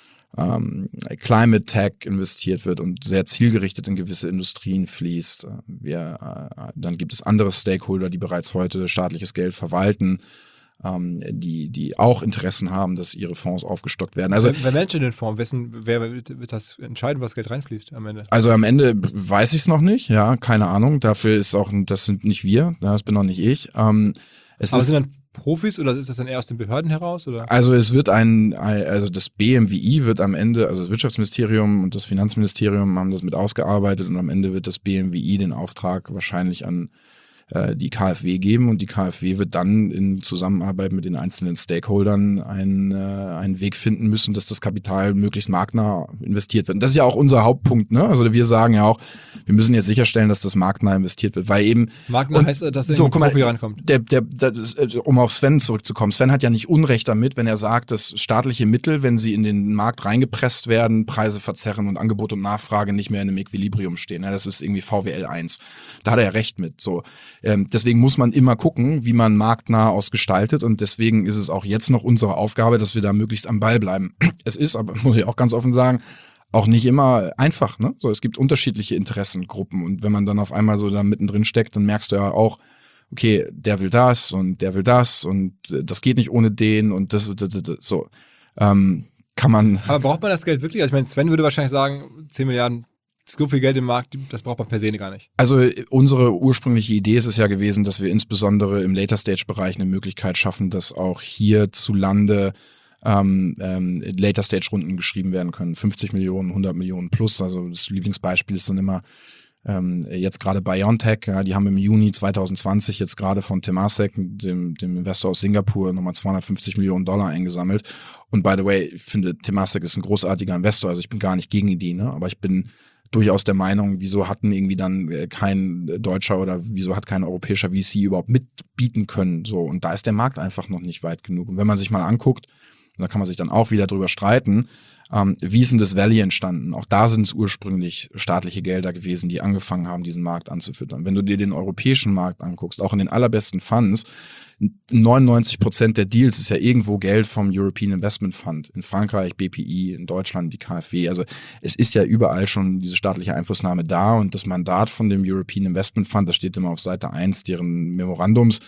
ähm, Climate Tech investiert wird und sehr zielgerichtet in gewisse Industrien fließt. Wir, äh, dann gibt es andere Stakeholder, die bereits heute staatliches Geld verwalten, ähm, die, die auch Interessen haben, dass ihre Fonds aufgestockt werden. Also, wer, wer managt den Fonds? Wessen, wer wird, wird das entscheiden, was Geld reinfließt am Ende? Also am Ende weiß ich es noch nicht, ja, keine Ahnung. Dafür ist auch, das sind nicht wir, das bin auch nicht ich. Ähm, es Aber ist, sind dann Profis oder ist das dann eher aus den Behörden heraus? Oder? Also es wird ein, also das B M W I wird am Ende, also das Wirtschaftsministerium und das Finanzministerium haben das mit ausgearbeitet und am Ende wird das B M W I den Auftrag wahrscheinlich an die K f W geben und die K f W wird dann in Zusammenarbeit mit den einzelnen Stakeholdern einen, äh, einen Weg finden müssen, dass das Kapital möglichst marktnah investiert wird. Und das ist ja auch unser Hauptpunkt, ne? Also wir sagen ja auch, wir müssen jetzt sicherstellen, dass das marktnah investiert wird, weil eben marktnah und, heißt, dass der so, Profi rankommt. Der, der, der, um auf Sven zurückzukommen, Sven hat ja nicht Unrecht damit, wenn er sagt, dass staatliche Mittel, wenn sie in den Markt reingepresst werden, Preise verzerren und Angebot und Nachfrage nicht mehr in einem Equilibrium stehen. Ja, das ist irgendwie V W L eins. Da hat er ja recht mit. So. Ähm, deswegen muss man immer gucken, wie man marktnah ausgestaltet und deswegen ist es auch jetzt noch unsere Aufgabe, dass wir da möglichst am Ball bleiben. Es ist, aber muss ich auch ganz offen sagen, auch nicht immer einfach, ne? So, es gibt unterschiedliche Interessengruppen und wenn man dann auf einmal so da mittendrin steckt, dann merkst du ja auch, okay, der will das und der will das und das geht nicht ohne den und das, das, das, das so. Ähm, kann man. Aber braucht man das Geld wirklich? Also ich meine, Sven würde wahrscheinlich sagen, zehn Milliarden, so viel Geld im Markt, das braucht man per se gar nicht. Also unsere ursprüngliche Idee ist es ja gewesen, dass wir insbesondere im Later-Stage-Bereich eine Möglichkeit schaffen, dass auch hierzulande ähm, ähm, Later-Stage-Runden geschrieben werden können. fünfzig Millionen, hundert Millionen plus. Also das Lieblingsbeispiel ist dann immer ähm, jetzt gerade BioNTech. Ja, die haben im Juni zwanzig zwanzig jetzt gerade von Temasek, dem, dem Investor aus Singapur, nochmal zweihundertfünfzig Millionen Dollar eingesammelt. Und by the way, ich finde, Temasek ist ein großartiger Investor. Also ich bin gar nicht gegen die, ne? Aber ich bin durchaus der Meinung, wieso hatten irgendwie dann kein deutscher oder wieso hat kein europäischer V C überhaupt mitbieten können, so. Und da ist der Markt einfach noch nicht weit genug. Und wenn man sich mal anguckt, und da kann man sich dann auch wieder drüber streiten, ähm, wie ist denn das Valley entstanden? Auch da sind es ursprünglich staatliche Gelder gewesen, die angefangen haben, diesen Markt anzufüttern. Wenn du dir den europäischen Markt anguckst, auch in den allerbesten Funds, neunundneunzig Prozent der Deals ist ja irgendwo Geld vom European Investment Fund. In Frankreich B P I, in Deutschland die K f W. Also es ist ja überall schon diese staatliche Einflussnahme da und das Mandat von dem European Investment Fund, das steht immer auf Seite eins deren Memorandums,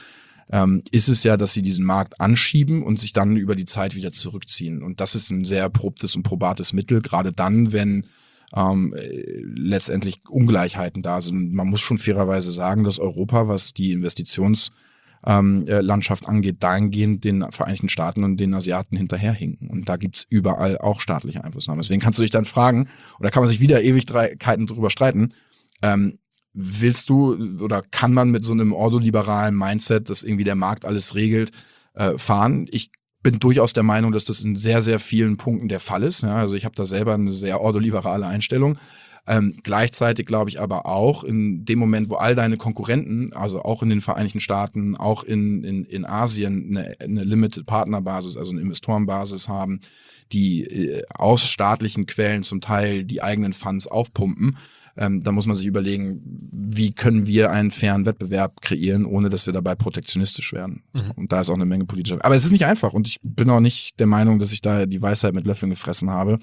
ähm, ist es ja, dass sie diesen Markt anschieben und sich dann über die Zeit wieder zurückziehen. Und das ist ein sehr erprobtes und probates Mittel, gerade dann, wenn ähm, letztendlich Ungleichheiten da sind. Man muss schon fairerweise sagen, dass Europa, was die Investitionslandschaft ähm, angeht, dahingehend den Vereinigten Staaten und den Asiaten hinterherhinken. Und da gibt's überall auch staatliche Einflussnahme. Deswegen kannst du dich dann fragen, oder kann man sich wieder Ewigkeiten drüber streiten, ähm, willst du oder kann man mit so einem ordoliberalen Mindset, dass irgendwie der Markt alles regelt, äh, fahren? Ich bin durchaus der Meinung, dass das in sehr, sehr vielen Punkten der Fall ist. Ja, also ich habe da selber eine sehr ordoliberale Einstellung. Ähm, gleichzeitig glaube ich aber auch, in dem Moment, wo all deine Konkurrenten, also auch in den Vereinigten Staaten, auch in, in, in Asien eine, eine Limited Partnerbasis, also eine Investorenbasis haben, die äh, aus staatlichen Quellen zum Teil die eigenen Funds aufpumpen, Ähm, da muss man sich überlegen, wie können wir einen fairen Wettbewerb kreieren, ohne dass wir dabei protektionistisch werden. Mhm. Und da ist auch eine Menge politischer. Aber es ist nicht einfach und ich bin auch nicht der Meinung, dass ich da die Weisheit mit Löffeln gefressen habe.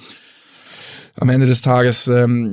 Am Ende des Tages ähm,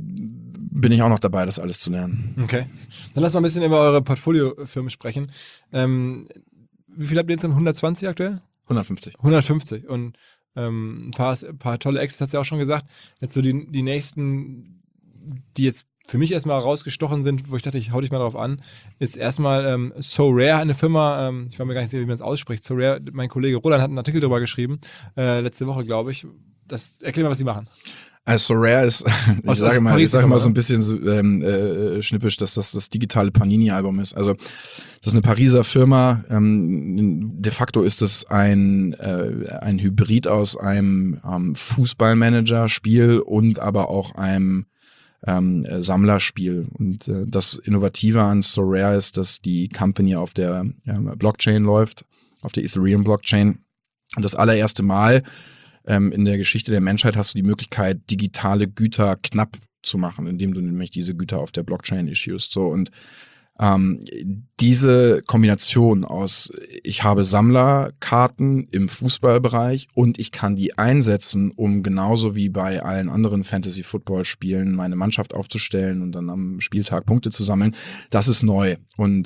bin ich auch noch dabei, das alles zu lernen. Okay. Dann lass mal ein bisschen über eure Portfoliofirmen sprechen. Ähm, wie viel habt ihr jetzt? hundertzwanzig aktuell? hundertfünfzig. hundertfünfzig. Und ähm, ein paar, ein paar tolle Exits hast du ja auch schon gesagt. Jetzt so die, die nächsten, die jetzt für mich erstmal rausgestochen sind, wo ich dachte, ich hau dich mal drauf an, ist erstmal ähm, SoRare, eine Firma, ähm, ich war mir gar nicht sicher, wie man es ausspricht. SoRare, mein Kollege Roland hat einen Artikel darüber geschrieben, äh, letzte Woche, glaube ich. Das, erklär mal, was sie machen. Also SoRare ist, ich aus, sage aus mal, Paris ich sage mal so ein oder? bisschen so, ähm, äh, schnippisch, dass das das digitale Panini-Album ist. Also das ist eine Pariser Firma. Ähm, de facto ist es ein äh, ein Hybrid aus einem ähm, Fußballmanager-Spiel und aber auch einem ähm, Sammlerspiel. Und äh, das Innovative an SoRare ist, dass die Company auf der ja, Blockchain läuft, auf der Ethereum-Blockchain. Und das allererste Mal ähm, in der Geschichte der Menschheit hast du die Möglichkeit, digitale Güter knapp zu machen, indem du nämlich diese Güter auf der Blockchain issuest. So, und ähm, diese Kombination aus, ich habe Sammlerkarten im Fußballbereich und ich kann die einsetzen, um genauso wie bei allen anderen Fantasy-Football-Spielen meine Mannschaft aufzustellen und dann am Spieltag Punkte zu sammeln, das ist neu. Und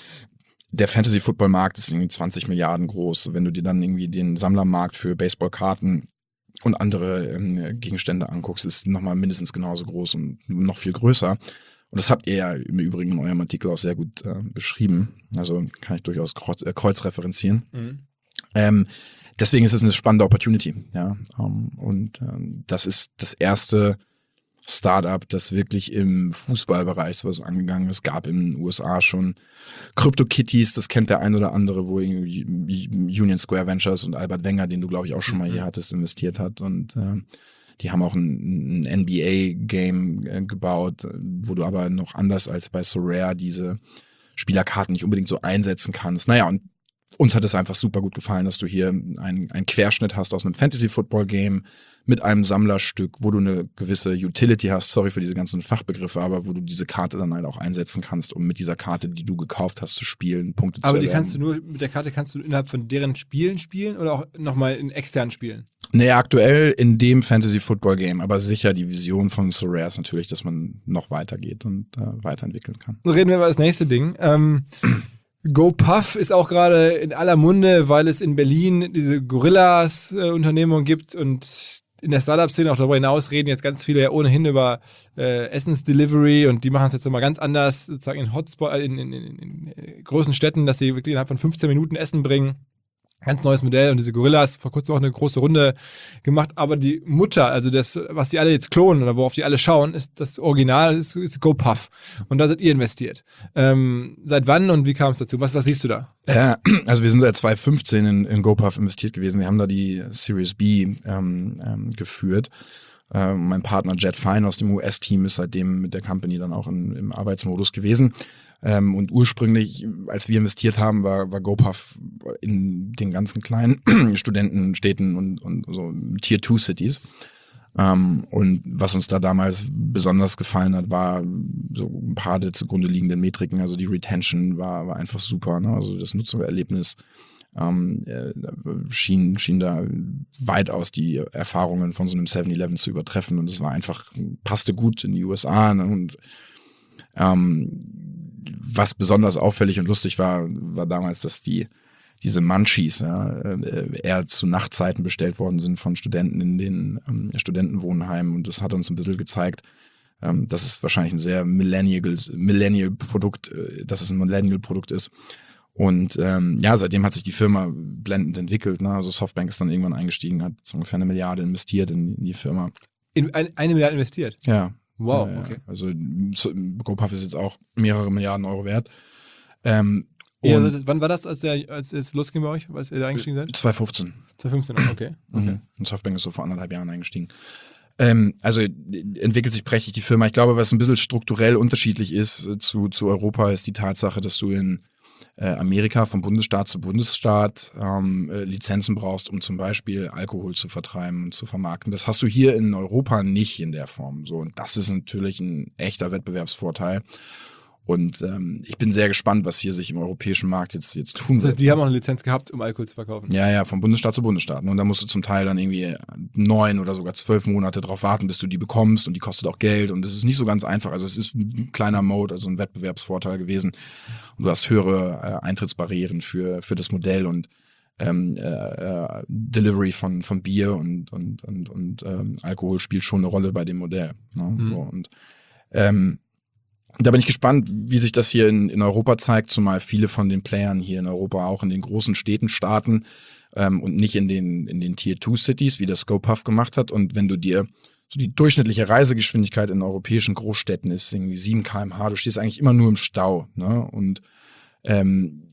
der Fantasy-Football-Markt ist irgendwie zwanzig Milliarden groß. Wenn du dir dann irgendwie den Sammlermarkt für Baseballkarten und andere ähm, Gegenstände anguckst, ist nochmal mindestens genauso groß und noch viel größer. Und das habt ihr ja im Übrigen in eurem Artikel auch sehr gut äh, beschrieben. Also kann ich durchaus kreuz, äh, kreuzreferenzieren. Mhm. Ähm, deswegen ist es eine spannende Opportunity. Ja? Um, und ähm, das ist das erste Startup, das wirklich im Fußballbereich was angegangen ist. Es gab in den U S A schon CryptoKitties, das kennt der ein oder andere, wo Union Square Ventures und Albert Wenger, den du glaube ich auch schon mal hier hattest, investiert hat. Und äh, die haben auch ein, ein N B A-Game äh, gebaut, wo du aber noch anders als bei SoRare diese Spielerkarten nicht unbedingt so einsetzen kannst. Naja, und uns hat es einfach super gut gefallen, dass du hier einen, einen Querschnitt hast aus einem Fantasy-Football-Game mit einem Sammlerstück, wo du eine gewisse Utility hast, sorry für diese ganzen Fachbegriffe, aber wo du diese Karte dann halt auch einsetzen kannst, um mit dieser Karte, die du gekauft hast, zu spielen, Punkte zu Aber erwerben. die kannst du nur, mit der Karte kannst du innerhalb von deren Spielen spielen oder auch nochmal in externen Spielen? Nee, aktuell in dem Fantasy-Football-Game, aber sicher die Vision von SoRare ist natürlich, dass man noch weitergeht und äh, weiterentwickeln kann. Reden wir über das nächste Ding. Ähm, GoPuff ist auch gerade in aller Munde, weil es in Berlin diese Gorillas-Unternehmung gibt und in der Startup-Szene auch darüber hinaus reden jetzt ganz viele ja ohnehin über äh, Essensdelivery und die machen es jetzt immer ganz anders, sozusagen in Hotspot, in, in, in, in großen Städten, dass sie wirklich innerhalb von fünfzehn Minuten Essen bringen. Ganz neues Modell und diese Gorillas, vor kurzem auch eine große Runde gemacht, aber die Mutter, also das, was die alle jetzt klonen oder worauf die alle schauen, ist das Original, ist, ist GoPuff. Und da seid ihr investiert. Ähm, seit wann und wie kam es dazu? Was, was siehst du da? Ja, also wir sind seit zwanzig fünfzehn in, in GoPuff investiert gewesen. Wir haben da die Series B ähm, ähm, geführt. Ähm, mein Partner Jed Fine aus dem U S-Team ist seitdem mit der Company dann auch in, im Arbeitsmodus gewesen. Ähm, und ursprünglich, als wir investiert haben, war, war GoPuff in den ganzen kleinen Studentenstädten und, und so Tier zwei Cities. Ähm, und was uns da damals besonders gefallen hat, war so ein paar der zugrunde liegenden Metriken. Also die Retention war, war einfach super, ne? Also das Nutzererlebnis ähm, äh, schien, schien da weitaus die Erfahrungen von so einem seven eleven zu übertreffen. Und es war einfach, passte gut in die U S A, ne? Und ähm, was besonders auffällig und lustig war, war damals, dass die diese Munchies ja, eher zu Nachtzeiten bestellt worden sind von Studenten in den ähm, Studentenwohnheimen. Und das hat uns ein bisschen gezeigt, ähm, dass es wahrscheinlich ein sehr Millennial, Millennial-Produkt, äh, dass es ein Millennial-Produkt ist. Und ähm, ja, seitdem hat sich die Firma blendend entwickelt. Ne? Also Softbank ist dann irgendwann eingestiegen, hat so ungefähr eine Milliarde investiert in, in die Firma. In ein, eine Milliarde investiert? Ja. Wow, ja, okay. Also GoPuff ist jetzt auch mehrere Milliarden Euro wert. Ähm, Ja, also, wann war das, als, der, als es losging bei euch, als ihr da eingestiegen seid? zwanzig fünfzehn. zwanzig fünfzehn, okay. okay. Mhm. Und Softbank ist so vor anderthalb Jahren eingestiegen. Ähm, also entwickelt sich prächtig die Firma. Ich glaube, was ein bisschen strukturell unterschiedlich ist äh, zu, zu Europa, ist die Tatsache, dass du in äh, Amerika von Bundesstaat zu Bundesstaat ähm, äh, Lizenzen brauchst, um zum Beispiel Alkohol zu vertreiben und zu vermarkten. Das hast du hier in Europa nicht in der Form. So, und das ist natürlich ein echter Wettbewerbsvorteil. Und ähm, ich bin sehr gespannt, was hier sich im europäischen Markt jetzt, jetzt tun wird. Das heißt, die haben auch eine Lizenz gehabt, um Alkohol zu verkaufen? Ja, ja, von Bundesstaat zu Bundesstaat. Und da musst du zum Teil dann irgendwie neun oder sogar zwölf Monate drauf warten, bis du die bekommst. Und die kostet auch Geld. Und es ist nicht so ganz einfach. Also es ist ein kleiner Mode, also ein Wettbewerbsvorteil gewesen. Und du hast höhere äh, Eintrittsbarrieren für, für das Modell und ähm, äh, Delivery von, von Bier und, und, und, und ähm, Alkohol spielt schon eine Rolle bei dem Modell. Ne? Mhm. So, und ähm, da bin ich gespannt, wie sich das hier in, in Europa zeigt, zumal viele von den Playern hier in Europa auch in den großen Städten starten ähm, und nicht in den, in den Tier zwei Cities, wie das GoPuff gemacht hat. Und wenn du dir so die durchschnittliche Reisegeschwindigkeit in europäischen Großstädten ist, irgendwie sieben Kilometer pro Stunde, du stehst eigentlich immer nur im Stau. Ne? Und ähm,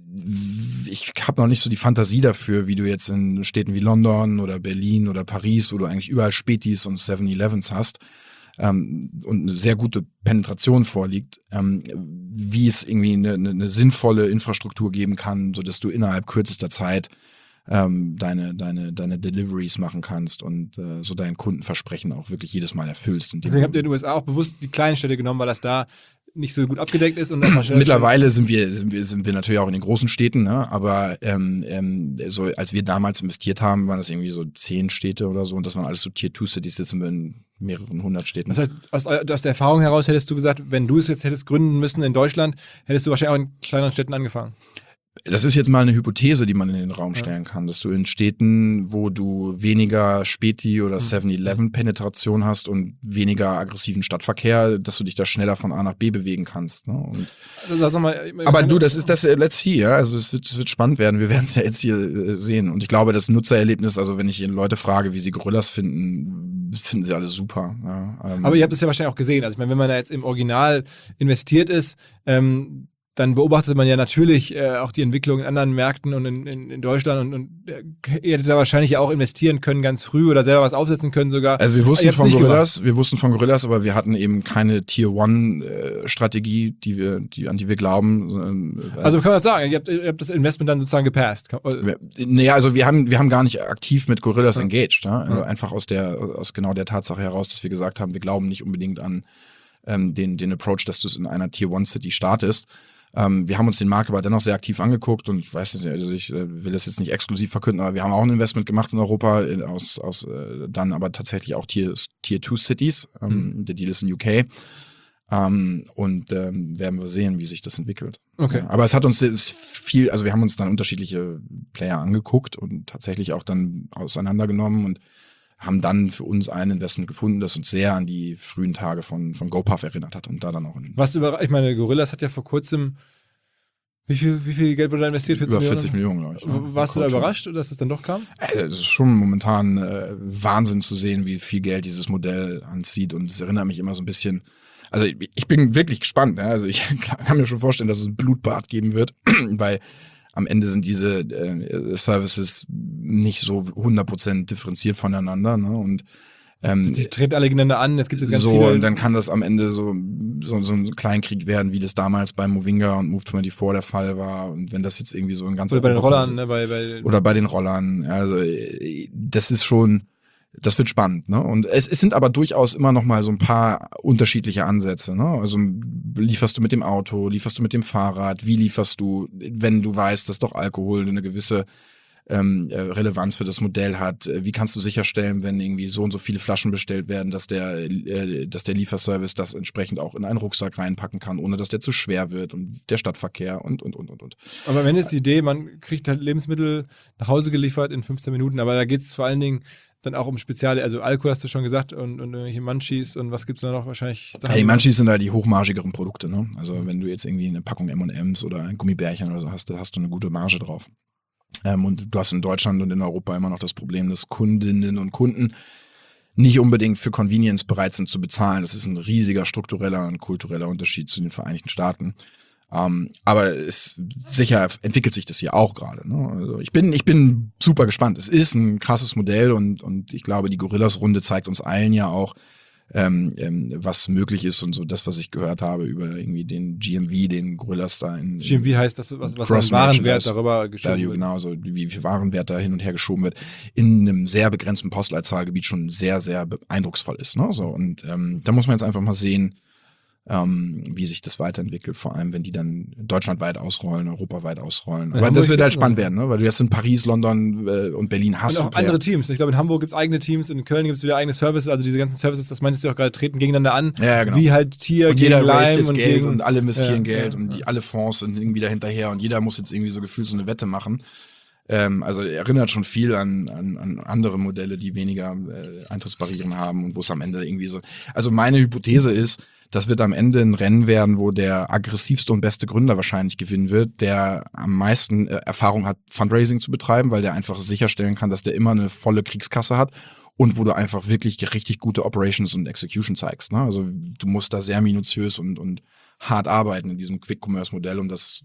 ich habe noch nicht so die Fantasie dafür, wie du jetzt in Städten wie London oder Berlin oder Paris, wo du eigentlich überall Spätis und seven elevens hast, Ähm, und eine sehr gute Penetration vorliegt, ähm, wie es irgendwie eine, eine, eine sinnvolle Infrastruktur geben kann, sodass du innerhalb kürzester Zeit ähm, deine, deine, deine Deliveries machen kannst und äh, so dein Kundenversprechen auch wirklich jedes Mal erfüllst. Deswegen habt ihr in den U S A auch bewusst die kleinen Städte genommen, weil das da nicht so gut abgedeckt ist. Und Mittlerweile sind wir, sind wir sind wir natürlich auch in den großen Städten, ne? Aber ähm, ähm, so als wir damals investiert haben, waren das irgendwie so zehn Städte oder so und das waren alles so Tier zwei Cities, jetzt sind wir in mehreren hundert Städten. Das heißt, aus, aus der Erfahrung heraus hättest du gesagt, wenn du es jetzt hättest gründen müssen in Deutschland, hättest du wahrscheinlich auch in kleineren Städten angefangen. Das ist jetzt mal eine Hypothese, die man in den Raum stellen kann, dass du in Städten, wo du weniger Späti- oder seven eleven Penetration hast und weniger aggressiven Stadtverkehr, dass du dich da schneller von A nach B bewegen kannst. Ne? Und also, sag mal, aber du, das ist das, let's see, ja, also es wird, es wird spannend werden, wir werden es ja jetzt hier äh, sehen und ich glaube, das Nutzererlebnis, also wenn ich Leute frage, wie sie Gorillas finden, finden sie alles super. Ja, ähm. Aber ihr habt es ja wahrscheinlich auch gesehen, also ich meine, wenn man da jetzt im Original investiert ist, ähm, dann beobachtet man ja natürlich äh, auch die Entwicklung in anderen Märkten und in, in, in Deutschland und, und äh, ihr hättet da wahrscheinlich ja auch investieren können ganz früh oder selber was aufsetzen können sogar. Also wir wussten von Gorillas, wir wussten von Gorillas, aber wir hatten eben keine Tier-One-Strategie, die wir, die, an die wir glauben. Äh, also kann man das sagen, ihr habt, ihr habt das Investment dann sozusagen gepasst. Naja, also wir haben, wir haben gar nicht aktiv mit Gorillas ja. engaged. Ja? Also ja. Einfach aus der, aus genau der Tatsache heraus, dass wir gesagt haben, wir glauben nicht unbedingt an ähm, den, den Approach, dass du es in einer Tier-One-City startest. Ähm, wir haben uns den Markt aber dennoch sehr aktiv angeguckt und ich weiß nicht, also ich äh, will das jetzt nicht exklusiv verkünden, aber wir haben auch ein Investment gemacht in Europa, in, aus, aus äh, dann aber tatsächlich auch Tier, Tier zwei Cities. Ähm, mhm. Der Deal ist in U K. Ähm, und ähm, werden wir sehen, wie sich das entwickelt. Okay. Ja, aber es hat uns viel, also wir haben uns dann unterschiedliche Player angeguckt und tatsächlich auch dann auseinandergenommen und haben dann für uns ein Investment gefunden, das uns sehr an die frühen Tage von, von GoPuff erinnert hat und da dann auch in Was über, ich meine, Gorillas hat ja vor kurzem, wie viel, wie viel Geld wurde da investiert? Über vierzig Millionen, glaube ich. Ne? Warst du da überrascht, dass es dann doch kam? Es ist schon momentan äh, Wahnsinn zu sehen, wie viel Geld dieses Modell anzieht und es erinnert mich immer so ein bisschen, also ich, ich bin wirklich gespannt, ja? Also ich kann mir schon vorstellen, dass es ein Blutbad geben wird, weil am Ende sind diese äh, Services nicht so hundert Prozent differenziert voneinander. Ne? Und ähm, die treten alle gegeneinander an, es gibt jetzt ganz so, viele. Und dann kann das am Ende so, so, so ein Kleinkrieg werden, wie das damals bei Movinga und Move vierundzwanzig der Fall war. Und wenn das jetzt irgendwie so ein ganz Oder bei den Rollern, ne? Bei, bei Oder bei den Rollern. Also das ist schon, das wird spannend. Ne? Und es, es sind aber durchaus immer noch mal so ein paar unterschiedliche Ansätze. Ne? Also lieferst du mit dem Auto, lieferst du mit dem Fahrrad, wie lieferst du, wenn du weißt, dass doch Alkohol eine gewisse ähm, Relevanz für das Modell hat. Wie kannst du sicherstellen, wenn irgendwie so und so viele Flaschen bestellt werden, dass der, äh, dass der Lieferservice das entsprechend auch in einen Rucksack reinpacken kann, ohne dass der zu schwer wird und der Stadtverkehr und, und, und, und, und. Aber wenn jetzt die Idee, man kriegt halt Lebensmittel nach Hause geliefert in fünfzehn Minuten, aber da geht es vor allen Dingen dann auch um Speziale, also Alkohol hast du schon gesagt und, und irgendwelche Munchies und was gibt es da noch wahrscheinlich? Ja, die Munchies sind halt die hochmargigeren Produkte, ne? Also wenn du jetzt irgendwie eine Packung M und M's oder Gummibärchen oder so hast, da hast du eine gute Marge drauf. Ähm, und du hast in Deutschland und in Europa immer noch das Problem, dass Kundinnen und Kunden nicht unbedingt für Convenience bereit sind zu bezahlen. Das ist ein riesiger struktureller und kultureller Unterschied zu den Vereinigten Staaten. Um, aber es sicher entwickelt sich das hier auch gerade. Ne? Also ich bin, ich bin super gespannt. Es ist ein krasses Modell und, und ich glaube, die Gorillas-Runde zeigt uns allen ja auch, ähm, ähm, was möglich ist und so das, was ich gehört habe über irgendwie den G M V, den Gorillas da in. G M V heißt das, was, was an Warenwert darüber geschoben Value, wird. Genau, so wie viel Warenwert da hin und her geschoben wird, in einem sehr begrenzten Postleitzahlgebiet schon sehr, sehr eindrucksvoll ist. Ne? So, und ähm, da muss man jetzt einfach mal sehen, Ähm, wie sich das weiterentwickelt, vor allem wenn die dann deutschlandweit ausrollen, europaweit ausrollen. Aber ja, das wird halt spannend werden, ne? Weil du jetzt in Paris, London äh, und Berlin hast. Und auch du andere Teams. Ich glaube, in Hamburg gibt es eigene Teams, in Köln gibt es wieder eigene Services, also diese ganzen Services, das meintest du auch gerade, treten gegeneinander an. Ja, genau. Wie halt Tier und gegen jeder Lime raised jetzt und Geld gegen, und alle investieren ja, Geld ja, und die, ja. alle Fonds sind irgendwie da hinterher und jeder muss jetzt irgendwie so gefühlt so eine Wette machen. Ähm, also erinnert schon viel an, an, an andere Modelle, die weniger äh, Eintrittsbarrieren haben und wo es am Ende irgendwie so. Also meine Hypothese ist, das wird am Ende ein Rennen werden, wo der aggressivste und beste Gründer wahrscheinlich gewinnen wird, der am meisten äh, Erfahrung hat, Fundraising zu betreiben, weil der einfach sicherstellen kann, dass der immer eine volle Kriegskasse hat und wo du einfach wirklich richtig gute Operations und Execution zeigst. Ne? Also du musst da sehr minutiös und, und hart arbeiten in diesem Quick-Commerce-Modell, um das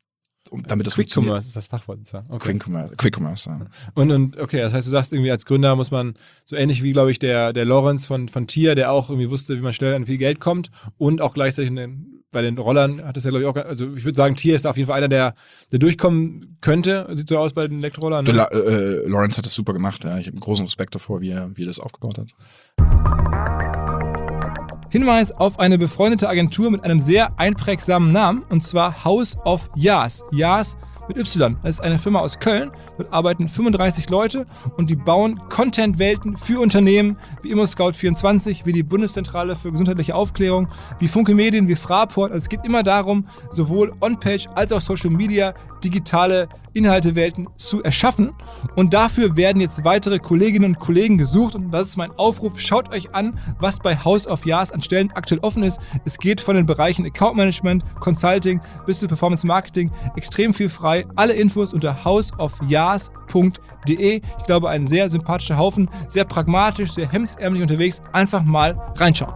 Um, damit das Quick Commerce ist das Fachwort. Okay. Quick Commerce, Quick Commerce ja. Und, und okay, das heißt, du sagst irgendwie als Gründer muss man, so ähnlich wie, glaube ich, der, der Lorenz von, von Tier, der auch irgendwie wusste, wie man schnell an viel Geld kommt und auch gleichzeitig in den, bei den Rollern hat das ja, glaube ich, auch, also ich würde sagen, Tier ist auf jeden Fall einer, der, der durchkommen könnte. Sieht so aus bei den Elektrorollern. Ne? Der, äh, Lorenz hat das super gemacht. Ja. Ich habe großen Respekt davor, wie er, wie er das aufgebaut hat. Hinweis auf eine befreundete Agentur mit einem sehr einprägsamen Namen, und zwar House of Yas. Yas mit Y. Das ist eine Firma aus Köln. Dort arbeiten fünfunddreißig Leute und die bauen Content-Welten für Unternehmen wie ImmoScout vierundzwanzig, wie die Bundeszentrale für gesundheitliche Aufklärung, wie Funke Medien, wie Fraport. Also es geht immer darum, sowohl On-Page als auch Social Media digitale Inhaltewelten zu erschaffen. Und dafür werden jetzt weitere Kolleginnen und Kollegen gesucht. Und das ist mein Aufruf. Schaut euch an, was bei House of Yas an Stellen aktuell offen ist. Es geht von den Bereichen Account Management, Consulting bis zu Performance Marketing. Extrem viel frei. Alle Infos unter house of yas punkt de. Ich glaube, ein sehr sympathischer Haufen. Sehr pragmatisch, sehr hemdsärmlich unterwegs. Einfach mal reinschauen.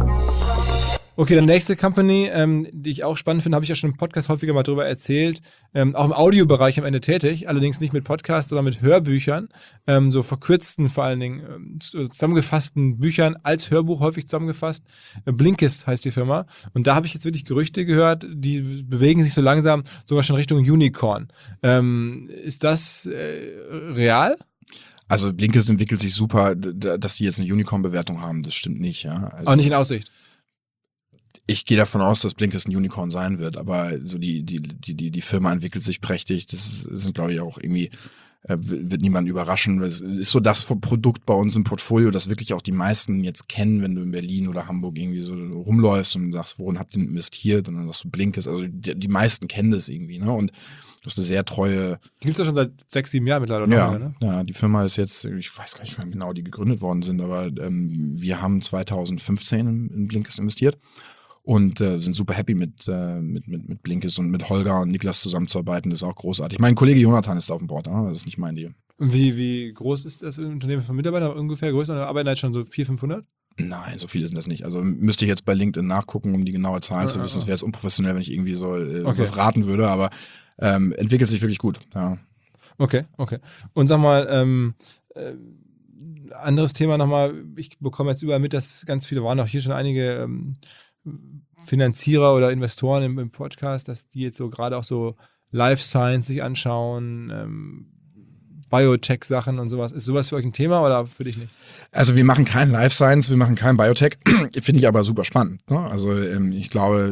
Okay, dann nächste Company, ähm, die ich auch spannend finde, habe ich ja schon im Podcast häufiger mal drüber erzählt, ähm, auch im Audiobereich am Ende tätig, allerdings nicht mit Podcasts, sondern mit Hörbüchern, ähm, so verkürzten, vor allen Dingen ähm, zusammengefassten Büchern als Hörbuch häufig zusammengefasst. Äh, Blinkist heißt die Firma und da habe ich jetzt wirklich Gerüchte gehört, die bewegen sich so langsam sogar schon Richtung Unicorn. Ähm, ist das äh, real? Also Blinkist entwickelt sich super, dass die jetzt eine Unicorn-Bewertung haben, das stimmt nicht. Ja. Also auch nicht in Aussicht? Ich gehe davon aus, dass Blinkist ein Unicorn sein wird, aber so die, die, die, die, die Firma entwickelt sich prächtig. Das sind, glaube ich, auch irgendwie, äh, wird niemanden überraschen. Es ist so das Produkt bei uns im Portfolio, das wirklich auch die meisten jetzt kennen, wenn du in Berlin oder Hamburg irgendwie so rumläufst und sagst, worin habt ihr investiert? Und dann sagst du Blinkist. Also die, die meisten kennen das irgendwie, ne? Und das ist eine sehr treue. Die gibt es ja schon seit sechs, sieben Jahren mittlerweile. Ja, mehr, ne? ja, die Firma ist jetzt, ich weiß gar nicht, wann genau die gegründet worden sind, aber ähm, wir haben zwanzig fünfzehn in, in Blinkist investiert. Und äh, sind super happy mit, äh, mit, mit, mit Blinkist und mit Holger und Niklas zusammenzuarbeiten. Das ist auch großartig. Mein Kollege Jonathan ist auf dem Board, ja? Das ist nicht mein Deal. Wie, wie groß ist das Unternehmen von Mitarbeitern? Ungefähr größer? Oder arbeiten jetzt schon so vierhundert, fünfhundert? Nein, so viele sind das nicht. Also müsste ich jetzt bei LinkedIn nachgucken, um die genaue Zahl ah, zu wissen. Das wäre jetzt unprofessionell, wenn ich irgendwie so äh, okay. was raten würde. Aber ähm, entwickelt sich wirklich gut. Ja. Okay, okay. Und sag mal, ähm, äh, anderes Thema nochmal. Ich bekomme jetzt überall mit, dass ganz viele, waren auch hier schon einige ähm, Finanzierer oder Investoren im, im Podcast, dass die jetzt so gerade auch so Life Science sich anschauen, ähm, Biotech-Sachen und sowas. Ist sowas für euch ein Thema oder für dich nicht? Also wir machen kein Life Science, wir machen kein Biotech, finde ich aber super spannend. Ne? Also ähm, ich glaube,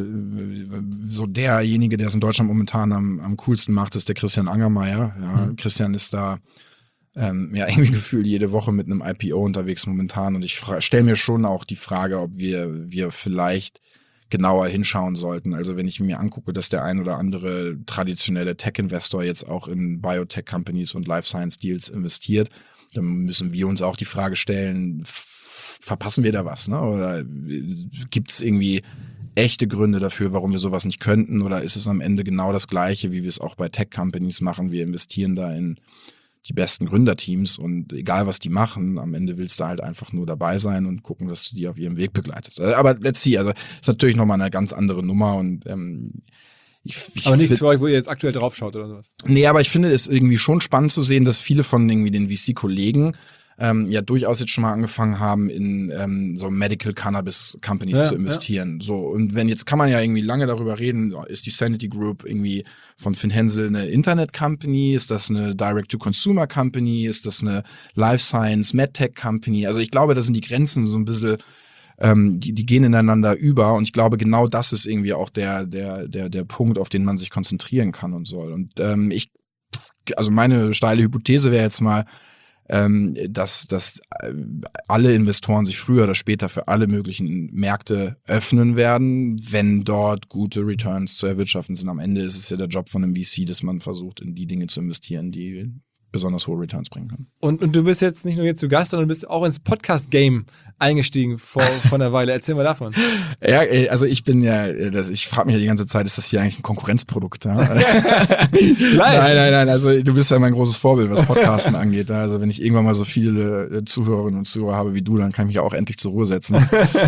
so derjenige, der es in Deutschland momentan am, am coolsten macht, ist der Christian Angermeier. Ja, mhm. Christian ist da ähm, ja irgendwie gefühlt jede Woche mit einem I P O unterwegs momentan und ich stelle mir schon auch die Frage, ob wir, wir vielleicht genauer hinschauen sollten. Also wenn ich mir angucke, dass der ein oder andere traditionelle Tech-Investor jetzt auch in Biotech-Companies und Life-Science-Deals investiert, dann müssen wir uns auch die Frage stellen, f- verpassen wir da was? Ne? Oder gibt es irgendwie echte Gründe dafür, warum wir sowas nicht könnten? Oder ist es am Ende genau das Gleiche, wie wir es auch bei Tech-Companies machen? Wir investieren da in die besten Gründerteams und egal, was die machen, am Ende willst du halt einfach nur dabei sein und gucken, dass du die auf ihrem Weg begleitest. Aber let's see, also ist natürlich nochmal eine ganz andere Nummer und ähm, ich, ich aber nichts für euch, wo ihr jetzt aktuell drauf schaut oder sowas? Nee, aber ich finde es irgendwie schon spannend zu sehen, dass viele von irgendwie den V C-Kollegen ähm, ja durchaus jetzt schon mal angefangen haben, in ähm, so Medical Cannabis Companies ja, zu investieren. Ja. So, und wenn jetzt kann man ja irgendwie lange darüber reden, ist die Sanity Group irgendwie von Finn Hensel eine Internet-Company, ist das eine Direct-to-Consumer-Company, ist das eine Life Science, MedTech-Company? Also ich glaube, da sind die Grenzen so ein bisschen Ähm, die, die gehen ineinander über und ich glaube, genau das ist irgendwie auch der, der, der, der Punkt, auf den man sich konzentrieren kann und soll. Und ähm, ich, also meine steile Hypothese wäre jetzt mal, ähm, dass, dass alle Investoren sich früher oder später für alle möglichen Märkte öffnen werden, wenn dort gute Returns zu erwirtschaften sind. Am Ende ist es ja der Job von einem V C, dass man versucht, in die Dinge zu investieren, die besonders hohe Returns bringen können. Und, und du bist jetzt nicht nur hier zu Gast, sondern du bist auch ins Podcast-Game eingestiegen vor, vor einer Weile. Erzähl mal davon. Ja, also ich bin ja, ich frage mich ja die ganze Zeit, ist das hier eigentlich ein Konkurrenzprodukt? Ja? nein, nein, nein, also du bist ja mein großes Vorbild, was Podcasten angeht. Also wenn ich irgendwann mal so viele Zuhörerinnen und Zuhörer habe wie du, dann kann ich mich auch endlich zur Ruhe setzen.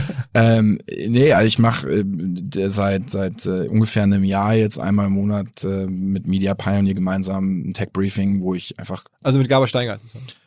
ähm, nee, also ich mache äh, seit, seit äh, ungefähr einem Jahr jetzt einmal im Monat äh, mit Media Pioneer gemeinsam ein Tech-Briefing, wo ich einfach... Also mit Gabor Steingart.